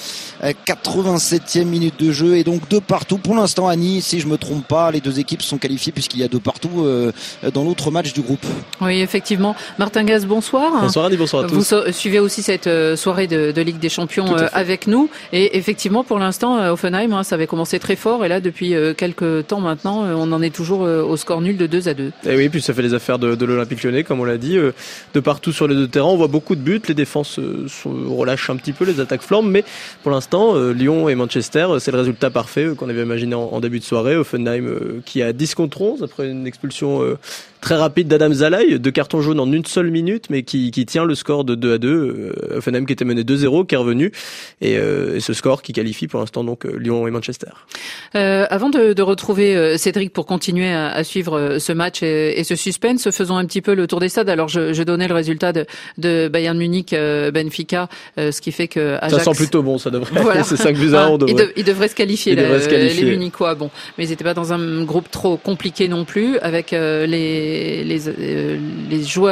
87e minute de jeu et donc 2 partout pour l'instant à Nice. Si je me trompe pas, les deux équipes sont qualifiées puisqu'il y a 2 partout dans l'autre match du groupe. Oui, effectivement. Martin Gaz, bonsoir. Bonsoir Annie, bonsoir à tous. Vous suivez aussi cette soirée de Ligue des Champions avec nous et effectivement pour l'instant Hoffenheim, ça avait commencé très fort et là depuis quelques temps maintenant on en est toujours au score nul de 2-2. Et oui, puis ça fait les affaires de l'Olympique Lyonnais comme on l'a dit, de partout sur les 2 terrains. On voit beaucoup de buts, les défenses relâchent un petit peu, les attaques flambent, mais pour l'instant Lyon et Manchester, c'est le résultat parfait qu'on avait imaginé en début de soirée. Hoffenheim qui a 10 contre 11 après une expulsion très rapide d'Adam Zalai, 2 cartons jaunes en une seule minute, mais qui tient le score de 2-2. Hoffenheim qui était mené 2-0, qui est revenu, et ce score qui qualifie pour l'instant donc Lyon et Manchester. Avant de retrouver Cédric pour continuer à suivre ce match et ce suspense, faisons un petit peu le tour des stades. Alors je donnais le résultat de Bayern Munich Benfica, ce qui fait que Ajax... Ça sent plutôt bon, ça devrait. Voilà. C'est 5-1. Ils devraient se qualifier, les Munichois. Bon, mais ils n'étaient pas dans un groupe trop compliqué non plus, avec les joueurs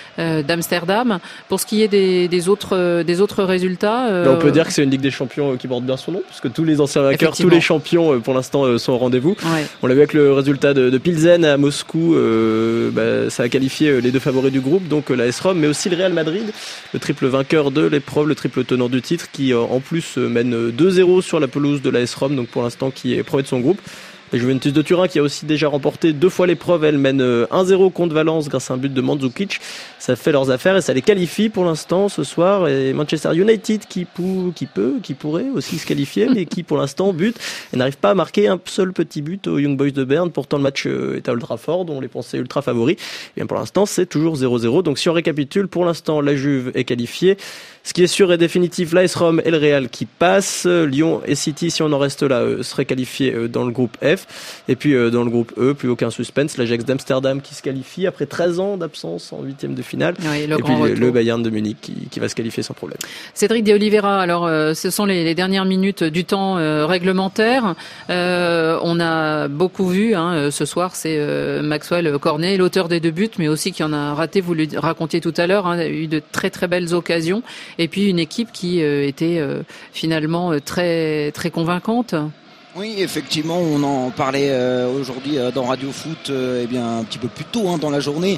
d'Amsterdam. Pour ce qui est des autres résultats, on peut dire que c'est une Ligue des Champions qui porte bien son nom, puisque tous les anciens vainqueurs, tous les champions pour l'instant sont au rendez-vous. Ouais. On l'a vu avec le résultat de Pilsen à Moscou, ça a qualifié les deux favoris du groupe, donc l'AS Rome, mais aussi le Real Madrid, le triple vainqueur de l'épreuve, le triple tenant du titre, qui en plus mène 2-0 sur la pelouse de l'AS Rome, donc pour l'instant qui est premier de son groupe. La Juventus de Turin qui a aussi déjà remporté 2 fois l'épreuve, elle mène 1-0 contre Valence grâce à un but de Mandzukic. Ça fait leurs affaires et ça les qualifie pour l'instant ce soir. Et Manchester United qui pourrait aussi se qualifier, mais qui pour l'instant bute et n'arrive pas à marquer un seul petit but aux Young Boys de Berne. Pourtant le match est à Old Trafford, on les pensait ultra favoris. Et bien pour l'instant c'est toujours 0-0. Donc si on récapitule, pour l'instant la Juve est qualifiée. Ce qui est sûr et définitif, l'AS Rome et le Real qui passent. Lyon et City, si on en reste là, seraient qualifiés dans le groupe F. Et puis dans le groupe E, plus aucun suspense, l'Ajax d'Amsterdam qui se qualifie après 13 ans d'absence en 8e de finale. Oui, et puis le Bayern de Munich qui va se qualifier sans problème. Cédric de Oliveira, alors ce sont les dernières minutes du temps réglementaire. On a beaucoup vu ce soir, c'est Maxwell Cornet, l'auteur des 2 buts, mais aussi qui en a raté, vous le racontiez tout à l'heure, a eu de très très belles occasions. Et puis une équipe qui était finalement très très convaincante. Oui, effectivement, on en parlait aujourd'hui dans Radio Foot, un petit peu plus tôt dans la journée.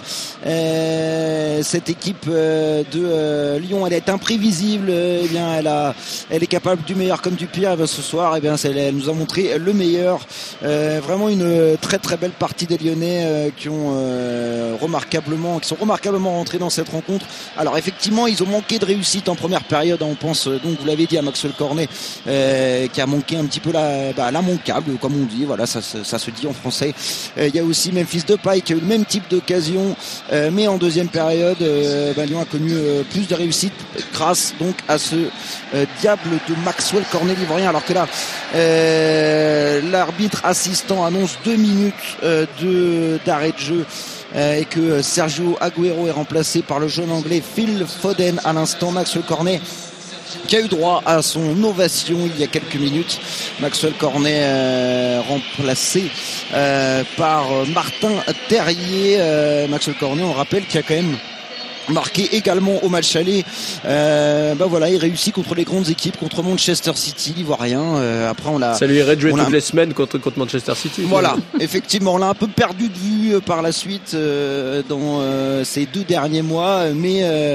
Cette équipe de Lyon, elle est imprévisible. Elle est capable du meilleur comme du pire. Ce soir, elle nous a montré le meilleur. Vraiment une très très belle partie des Lyonnais qui sont remarquablement rentrés dans cette rencontre. Alors effectivement, ils ont manqué de réussite en première période. On pense donc, vous l'avez dit, à Maxwell Cornet qui a manqué un petit peu l'immanquable, comme on dit, voilà, ça se dit en français. Il y a aussi Memphis Depay qui a eu le même type d'occasion, mais en deuxième période, Lyon a connu plus de réussite grâce donc à ce diable de Maxwell Cornet l'ivoirien, alors que là, l'arbitre assistant annonce 2 minutes d'arrêt de jeu. Et que Sergio Agüero est remplacé par le jeune anglais Phil Foden à l'instant. Maxwell Cornet qui a eu droit à son ovation il y a quelques minutes. Maxwell Cornet remplacé par Martin Terrier. Maxwell Cornet, on rappelle, qui a quand même marqué également au match aller. Il réussit contre les grandes équipes, contre Manchester City, l'Ivoirien. Après, ça lui irait de jouer toutes les semaines contre Manchester City. Voilà, effectivement, on l'a un peu perdu de vue par la suite dans ces 2 derniers mois, mais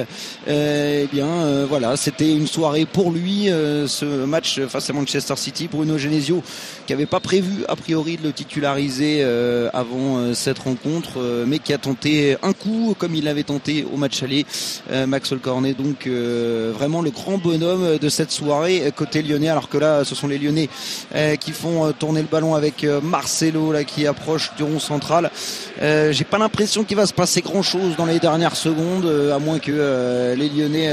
c'était une soirée pour lui. Ce match face à Manchester City, Bruno Genesio qui n'avait pas prévu a priori de le titulariser avant cette rencontre, mais qui a tenté un coup comme il l'avait tenté au match aller. Maxwell Cornet, donc vraiment le grand bonhomme de cette soirée côté lyonnais, alors que là ce sont les Lyonnais qui font tourner le ballon avec Marcelo là, qui approche du rond central. J'ai pas l'impression qu'il va se passer grand chose dans les dernières secondes, à moins que les Lyonnais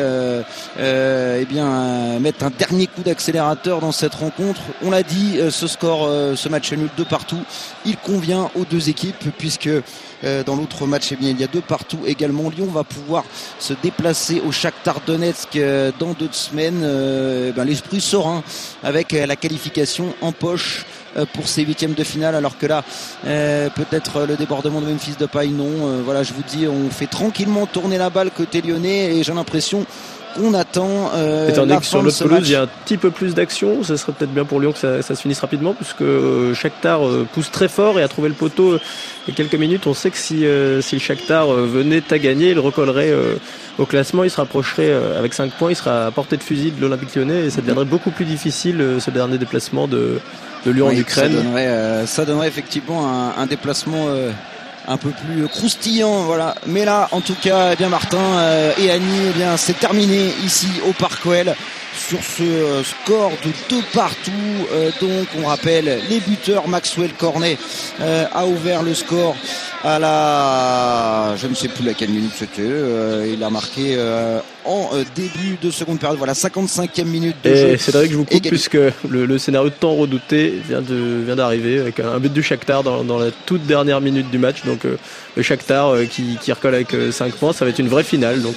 mettent un dernier coup d'accélérateur dans cette rencontre. On l'a dit, ce match nul 2 partout, il convient aux 2 équipes, puisque dans l'autre match, il y a 2 partout également. Lyon va pouvoir se déplacer au Shakhtar Donetsk dans 2 semaines. L'esprit serein avec la qualification en poche pour ces 8e de finale, alors que là peut-être le débordement de Memphis Depay, non. Je vous dis, on fait tranquillement tourner la balle côté lyonnais et j'ai l'impression qu'on attend étant donné que sur l'autre pelouse il y a un petit peu plus d'action, ce serait peut-être bien pour Lyon que ça se finisse rapidement, puisque Shakhtar pousse très fort et a trouvé le poteau il y a quelques minutes. On sait que si le Shakhtar venait à gagner, il recollerait au classement, il se rapprocherait avec 5 points, il sera à portée de fusil de l'Olympique Lyonnais et ça deviendrait beaucoup plus difficile ce dernier déplacement de Lyon en Ukraine. Ça donnerait effectivement un déplacement un peu plus croustillant, voilà. Mais là, en tout cas, Martin et Annie, c'est terminé ici au Parc OL sur ce score de 2 partout. Donc, on rappelle, les buteurs, Maxwell Cornet a ouvert le score à la, je ne sais plus laquelle minute c'était, il a marqué en début de seconde période, voilà, 55e minute de jeu. Et c'est vrai que je vous coupe puisque le scénario de temps redouté vient d'arriver avec un but du Shakhtar dans la toute dernière minute du match. Donc le Shakhtar qui recolle avec 5 points, ça va être une vraie finale. Donc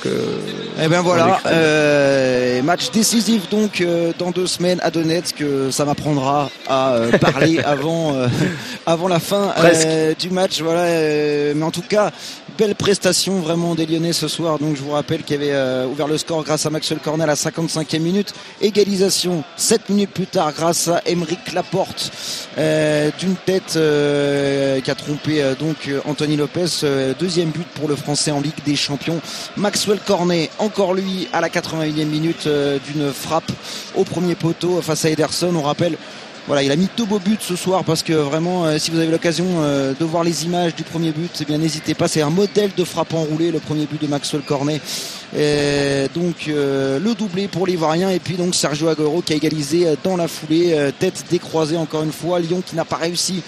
match décisif donc dans 2 semaines à Donetsk. Ça m'apprendra à parler avant la fin du match, voilà. Mais en tout cas, belle prestation vraiment des Lyonnais ce soir. Donc je vous rappelle qu'il y avait ouvert le score grâce à Maxwell Cornet à la 55e minute. Égalisation 7 minutes plus tard grâce à Aymeric Laporte d'une tête qui a trompé donc Anthony Lopez. Deuxième but pour le Français en Ligue des Champions. Maxwell Cornet, encore lui à la 81e minute d'une frappe au premier poteau face à Ederson. On rappelle, voilà, il a mis 2 beaux buts ce soir parce que vraiment, si vous avez l'occasion de voir les images du premier but, eh bien n'hésitez pas. C'est un modèle de frappe enroulée, le premier but de Maxwell Cornet. Donc le doublé pour l'Ivoirien et puis donc Sergio Aguero qui a égalisé dans la foulée, tête décroisée encore une fois. Lyon qui n'a pas réussi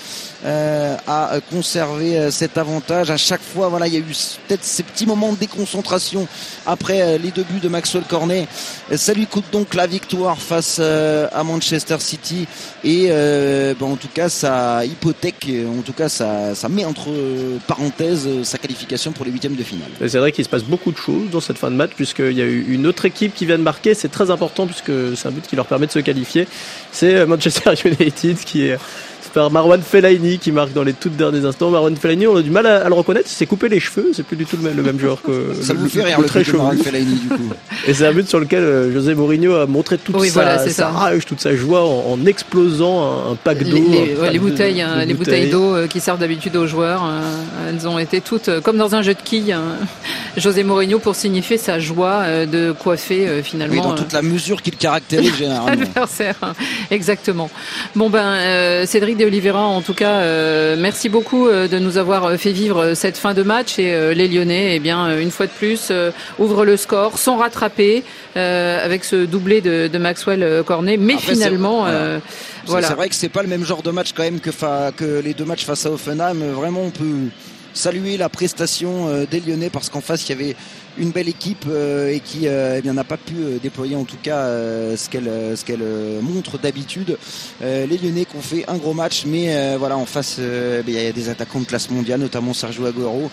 à conserver cet avantage. À chaque fois, voilà, il y a eu peut-être ces petits moments de déconcentration après les 2 buts de Maxwell Cornet. Ça lui coûte donc la victoire face à Manchester City et en tout cas ça hypothèque, en tout cas ça met entre parenthèses sa qualification pour les 8e de finale. C'est vrai qu'il se passe beaucoup de choses dans cette fin de match puisqu'il y a eu une autre équipe qui vient de marquer. C'est très important puisque c'est un but qui leur permet de se qualifier. C'est Manchester United qui est par Marwan Fellaini qui marque dans les toutes derniers instants. Marwan Fellaini, on a du mal à le reconnaître, il s'est coupé les cheveux, c'est plus du tout le même joueur que ça vous fait rire le très Marwan Fellaini du coup. Et c'est un but sur lequel José Mourinho a montré toute sa rage, toute sa joie en explosant un pack d'eau. Les bouteilles d'eau qui servent d'habitude aux joueurs, elles ont été toutes comme dans un jeu de quilles. José Mourinho pour signifier sa joie de coiffer finalement. Oui, dans toute la mesure qu'il caractérise généralement. L'adversaire, exactement. Bon Cédric de Oliveira, en tout cas, merci beaucoup de nous avoir fait vivre cette fin de match et les Lyonnais, eh bien, une fois de plus, ouvrent le score, sont rattrapés avec ce doublé de Maxwell Cornet, mais après, finalement, voilà. C'est vrai que c'est pas le même genre de match quand même que les 2 matchs face à Hoffenheim. Vraiment, on peut saluer la prestation des Lyonnais parce qu'en face, il y avait une belle équipe et qui n'a pas pu déployer en tout cas ce qu'elle montre d'habitude. Les Lyonnais qui ont fait un gros match, mais voilà, en face il y a des attaquants de classe mondiale, notamment Sergio Aguero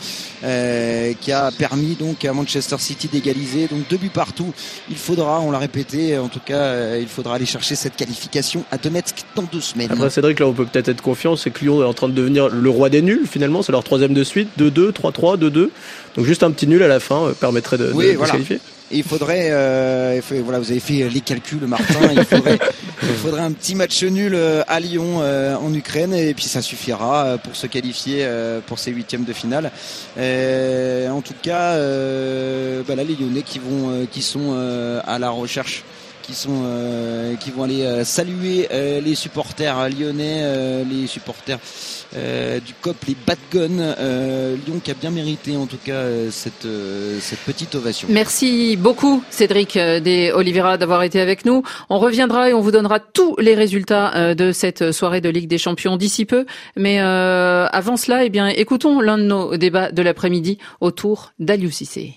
qui a permis donc à Manchester City d'égaliser. Donc 2 buts partout. Il faudra, on l'a répété, en tout cas il faudra aller chercher cette qualification à Donetsk dans 2 semaines. Après Cédric, là on peut peut-être être confiant, c'est que Lyon est en train de devenir le roi des nuls finalement, c'est leur 3e de suite, 2-2, 3-3, 2-2. Donc juste un petit nul à la fin permettrait de se qualifier. Et il faudrait, voilà, vous avez fait les calculs, Martin. Il faudrait un petit match nul à Lyon en Ukraine et puis ça suffira pour se qualifier pour ces 8e de finale. En tout cas, là, les Lyonnais qui sont à la recherche. Qui vont aller saluer les supporters lyonnais, les supporters du COP, les Bad Guns. Lyon qui a bien mérité en tout cas cette petite ovation. Merci beaucoup Cédric de Oliveira d'avoir été avec nous. On reviendra et on vous donnera tous les résultats de cette soirée de Ligue des Champions d'ici peu. Mais avant cela, eh bien, écoutons l'un de nos débats de l'après-midi autour d'Aliou Cissé.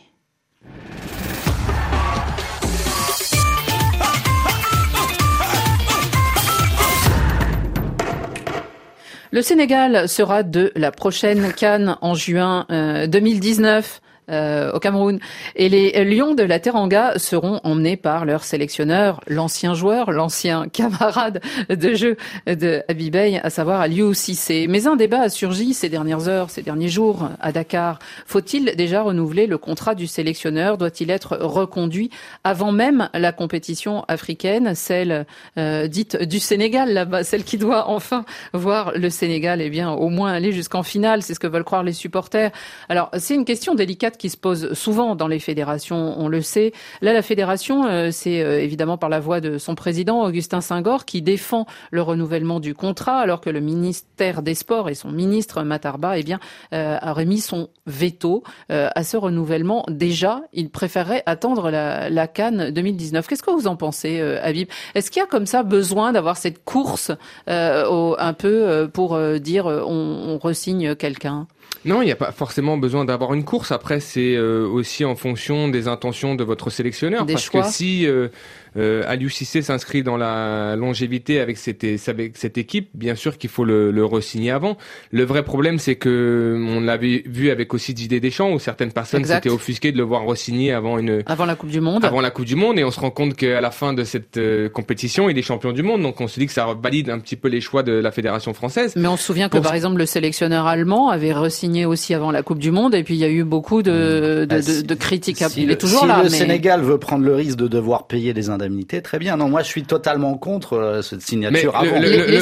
Le Sénégal sera de la prochaine CAN en juin 2019. Au Cameroun. Et les Lions de la Teranga seront emmenés par leur sélectionneur, l'ancien joueur, l'ancien camarade de jeu de Habib Beye, à savoir Aliou Cissé. Mais un débat a surgi ces dernières heures, ces derniers jours à Dakar. Faut-il déjà renouveler le contrat du sélectionneur? Doit-il être reconduit avant même la compétition africaine, celle dite du Sénégal là-bas, celle qui doit enfin voir le Sénégal, eh bien, au moins aller jusqu'en finale? C'est ce que veulent croire les supporters. Alors, c'est une question délicate qui se pose souvent dans les fédérations, on le sait. Là, la fédération, c'est évidemment par la voix de son président, Augustin Senghor, qui défend le renouvellement du contrat, alors que le ministère des Sports et son ministre Matarba, eh bien, a remis son veto à ce renouvellement. Déjà, il préférerait attendre la CAN 2019. Qu'est-ce que vous en pensez, Habib? Est-ce qu'il y a comme ça besoin d'avoir cette course un peu pour dire on re-signe quelqu'un? Non, il n'y a pas forcément besoin d'avoir une course. Après, c'est aussi en fonction des intentions de votre sélectionneur. Des parce choix. que si Aliou Cissé s'inscrit dans la longévité avec cette équipe, bien sûr qu'il faut le re-signer avant. Le vrai problème, c'est que on l'avait vu avec aussi Didier Deschamps, où certaines personnes s'étaient offusquées de le voir re-signer avant la Coupe du Monde. Avant la Coupe du Monde, et on se rend compte qu'à la fin de cette compétition, il est champion du monde. Donc on se dit que ça valide un petit peu les choix de la Fédération française. Mais on se souvient que par exemple le sélectionneur allemand avait re-signé aussi avant la Coupe du Monde, et puis il y a eu beaucoup de critiques. Il est toujours là. Si le Sénégal veut prendre le risque de devoir payer les indemnités, très bien. Non, moi je suis totalement contre cette signature avant.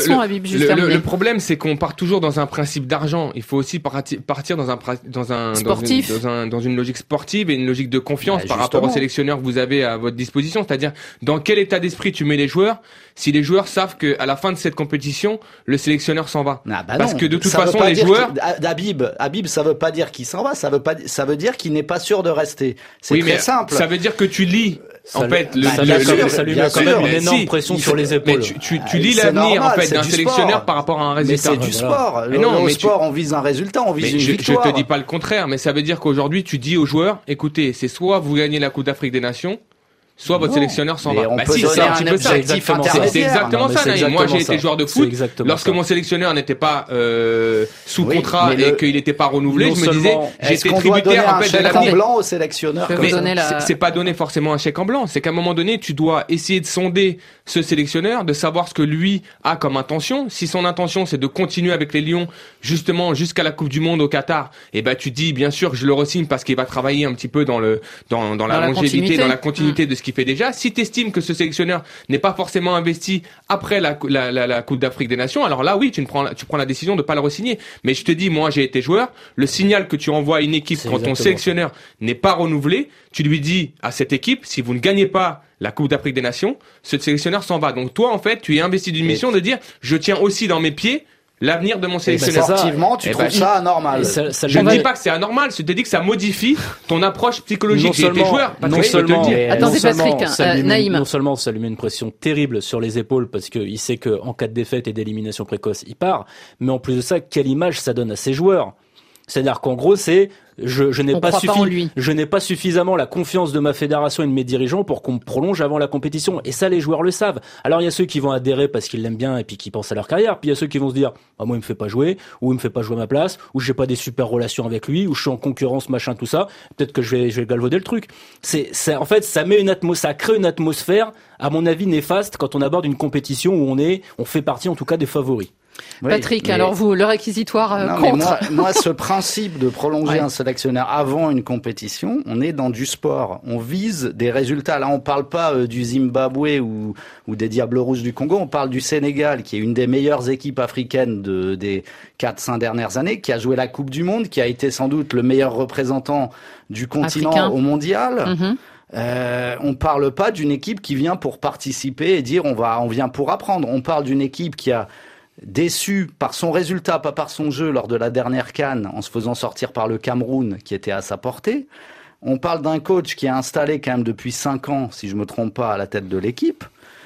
Le problème, c'est qu'on part toujours dans un principe d'argent. Il faut aussi partir dans une logique sportive et une logique de confiance par rapport aux sélectionneurs que vous avez à votre disposition. C'est-à-dire, dans quel état d'esprit tu mets les joueurs, si les joueurs savent qu'à la fin de cette compétition, le sélectionneur s'en va. Parce que de toute façon, les joueurs... Habib, ça veut pas dire qu'il s'en va, ça veut dire qu'il n'est pas sûr de rester. C'est très simple. Ça veut dire que tu lis... Ça lui met quand même une énorme pression sur les épaules. Mais tu lis l'avenir en fait d'un sélectionneur par rapport à un résultat. Mais c'est du sport. Au sport, on vise un résultat, on vise une victoire. Je te dis pas le contraire, mais ça veut dire qu'aujourd'hui, tu dis aux joueurs, écoutez, c'est soit vous gagnez la Coupe d'Afrique des Nations, soit votre sélectionneur s'en va. C'est un petit peu ça. C'est exactement ça. Moi, j'ai été joueur de foot. Lorsque mon sélectionneur n'était pas sous contrat et qu'il n'était pas renouvelé, je me disais, j'étais tributaire en fait de l'avenir. Blanc au sélectionneur. C'est pas donner forcément un chèque en blanc. C'est qu'à un moment donné, tu dois essayer de sonder ce sélectionneur, de savoir ce que lui a comme intention. Si son intention c'est de continuer avec les Lions justement jusqu'à la Coupe du Monde au Qatar, et ben tu dis bien sûr je le re-signe parce qu'il va travailler un petit peu dans la longévité, dans la continuité de ce qu'il fait déjà. Si tu estimes que ce sélectionneur n'est pas forcément investi après la Coupe d'Afrique des Nations, alors là oui, tu prends la décision de pas le re-signer. Mais je te dis, moi j'ai été joueur, le signal que tu envoies à une équipe quand ton sélectionneur n'est pas renouvelé, tu lui dis à cette équipe, si vous ne gagnez pas la Coupe d'Afrique des Nations, ce sélectionneur s'en va. Donc toi en fait, tu es investi d'une mission de dire, je tiens aussi dans mes pieds l'avenir de mon sélectionneur. Sportivement, tu trouves ça anormal. Je ne dis pas que c'est anormal, je te dis que ça modifie ton approche psychologique. J'ai été joueur, Attendez Patrick, Naïm. Non seulement ça lui met une pression terrible sur les épaules parce qu'il sait qu'en cas de défaite et d'élimination précoce, il part, mais en plus de ça, quelle image ça donne à ses joueurs. C'est-à-dire qu'en gros, je n'ai pas suffisamment la confiance de ma fédération et de mes dirigeants pour qu'on me prolonge avant la compétition. Et ça, les joueurs le savent. Alors, il y a ceux qui vont adhérer parce qu'ils l'aiment bien et puis qui pensent à leur carrière. Puis il y a ceux qui vont se dire, moi, il me fait pas jouer, ou il me fait pas jouer à ma place, ou j'ai pas des super relations avec lui, ou je suis en concurrence, machin, tout ça. Peut-être que je vais galvauder le truc. En fait, ça crée une atmosphère, à mon avis, néfaste quand on aborde une compétition où on fait partie, en tout cas, des favoris. Oui, Patrick, alors vous, le réquisitoire contre. Moi, ce principe de prolonger un sélectionneur avant une compétition, on est dans du sport. On vise des résultats. Là, on parle pas du Zimbabwe ou des Diables Rouges du Congo. On parle du Sénégal, qui est une des meilleures équipes africaines des 4-5 dernières années, qui a joué la Coupe du Monde, qui a été sans doute le meilleur représentant du continent au mondial. On parle pas d'une équipe qui vient pour participer et dire on vient pour apprendre. On parle d'une équipe qui a déçu par son résultat, pas par son jeu lors de la dernière CAN, en se faisant sortir par le Cameroun qui était à sa portée. On parle d'un coach qui est installé quand même depuis 5 ans, si je me trompe pas, à la tête de l'équipe.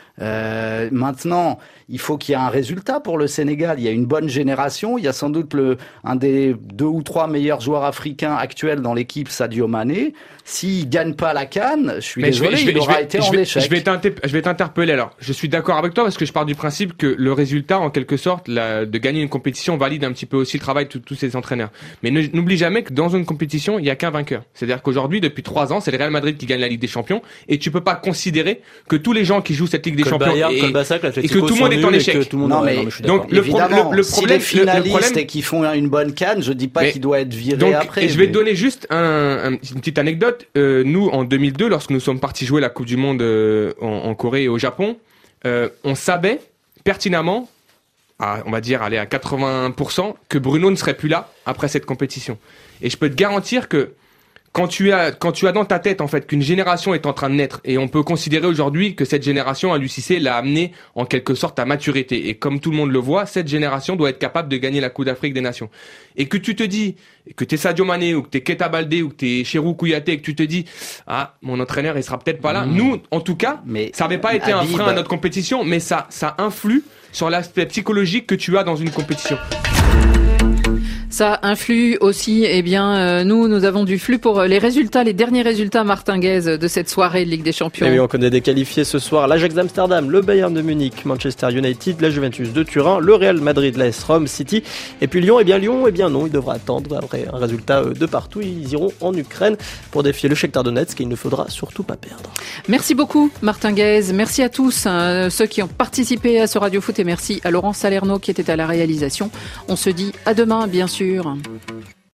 Maintenant, il faut qu'il y ait un résultat pour le Sénégal. Il y a une bonne génération. Il y a sans doute un des 2 ou 3 meilleurs joueurs africains actuels dans l'équipe, Sadio Mané. S'il gagne pas la CAN, je suis désolé, il aura été en échec. Je vais t'interpeller alors. Je suis d'accord avec toi parce que je pars du principe que le résultat, en quelque sorte, de gagner une compétition valide un petit peu aussi le travail de tous ces entraîneurs. Mais n'oublie jamais que dans une compétition, il y a qu'un vainqueur. C'est-à-dire qu'aujourd'hui, depuis 3 ans, c'est le Real Madrid qui gagne la Ligue des Champions et tu peux pas considérer que tous les gens qui jouent cette Ligue des Champions et que tout le monde est en échec. Donc le problème, si les finalistes et qui font une bonne CAN, je dis pas qu'il doit être viré après. Et je vais te donner juste une petite anecdote. Nous, en 2002, lorsque nous sommes partis jouer la Coupe du Monde en Corée et au Japon, on savait pertinemment, on va dire, à 80%, que Bruno ne serait plus là après cette compétition. Et je peux te garantir que quand tu as dans ta tête en fait qu'une génération est en train de naître, et on peut considérer aujourd'hui que cette génération, Aliou Cissé l'a amené en quelque sorte à maturité, et comme tout le monde le voit, cette génération doit être capable de gagner la Coupe d'Afrique des Nations. Et que tu te dis que t'es Sadio Mané ou que t'es Keita Baldé ou que t'es Cheikhou Kouyaté, et que tu te dis mon entraîneur il sera peut-être pas là. Nous en tout cas, ça n'avait pas été un frein à notre compétition, mais ça influe sur l'aspect psychologique que tu as dans une compétition. Ça influe aussi, nous avons du flux pour les derniers résultats martinguaises de cette soirée de Ligue des Champions. Et oui, on connaît des qualifiés ce soir, l'Ajax d'Amsterdam, le Bayern de Munich, Manchester United, la Juventus de Turin, le Real Madrid, l'AS Rome, City, et puis Lyon, non, il devra attendre après un résultat de partout, ils iront en Ukraine pour défier le Shakhtar Donetsk qu'il ne faudra surtout pas perdre. Merci beaucoup Martin Guez, merci à tous ceux qui ont participé à ce Radio Foot et merci à Laurent Salerno qui était à la réalisation. On se dit à demain bien sûr.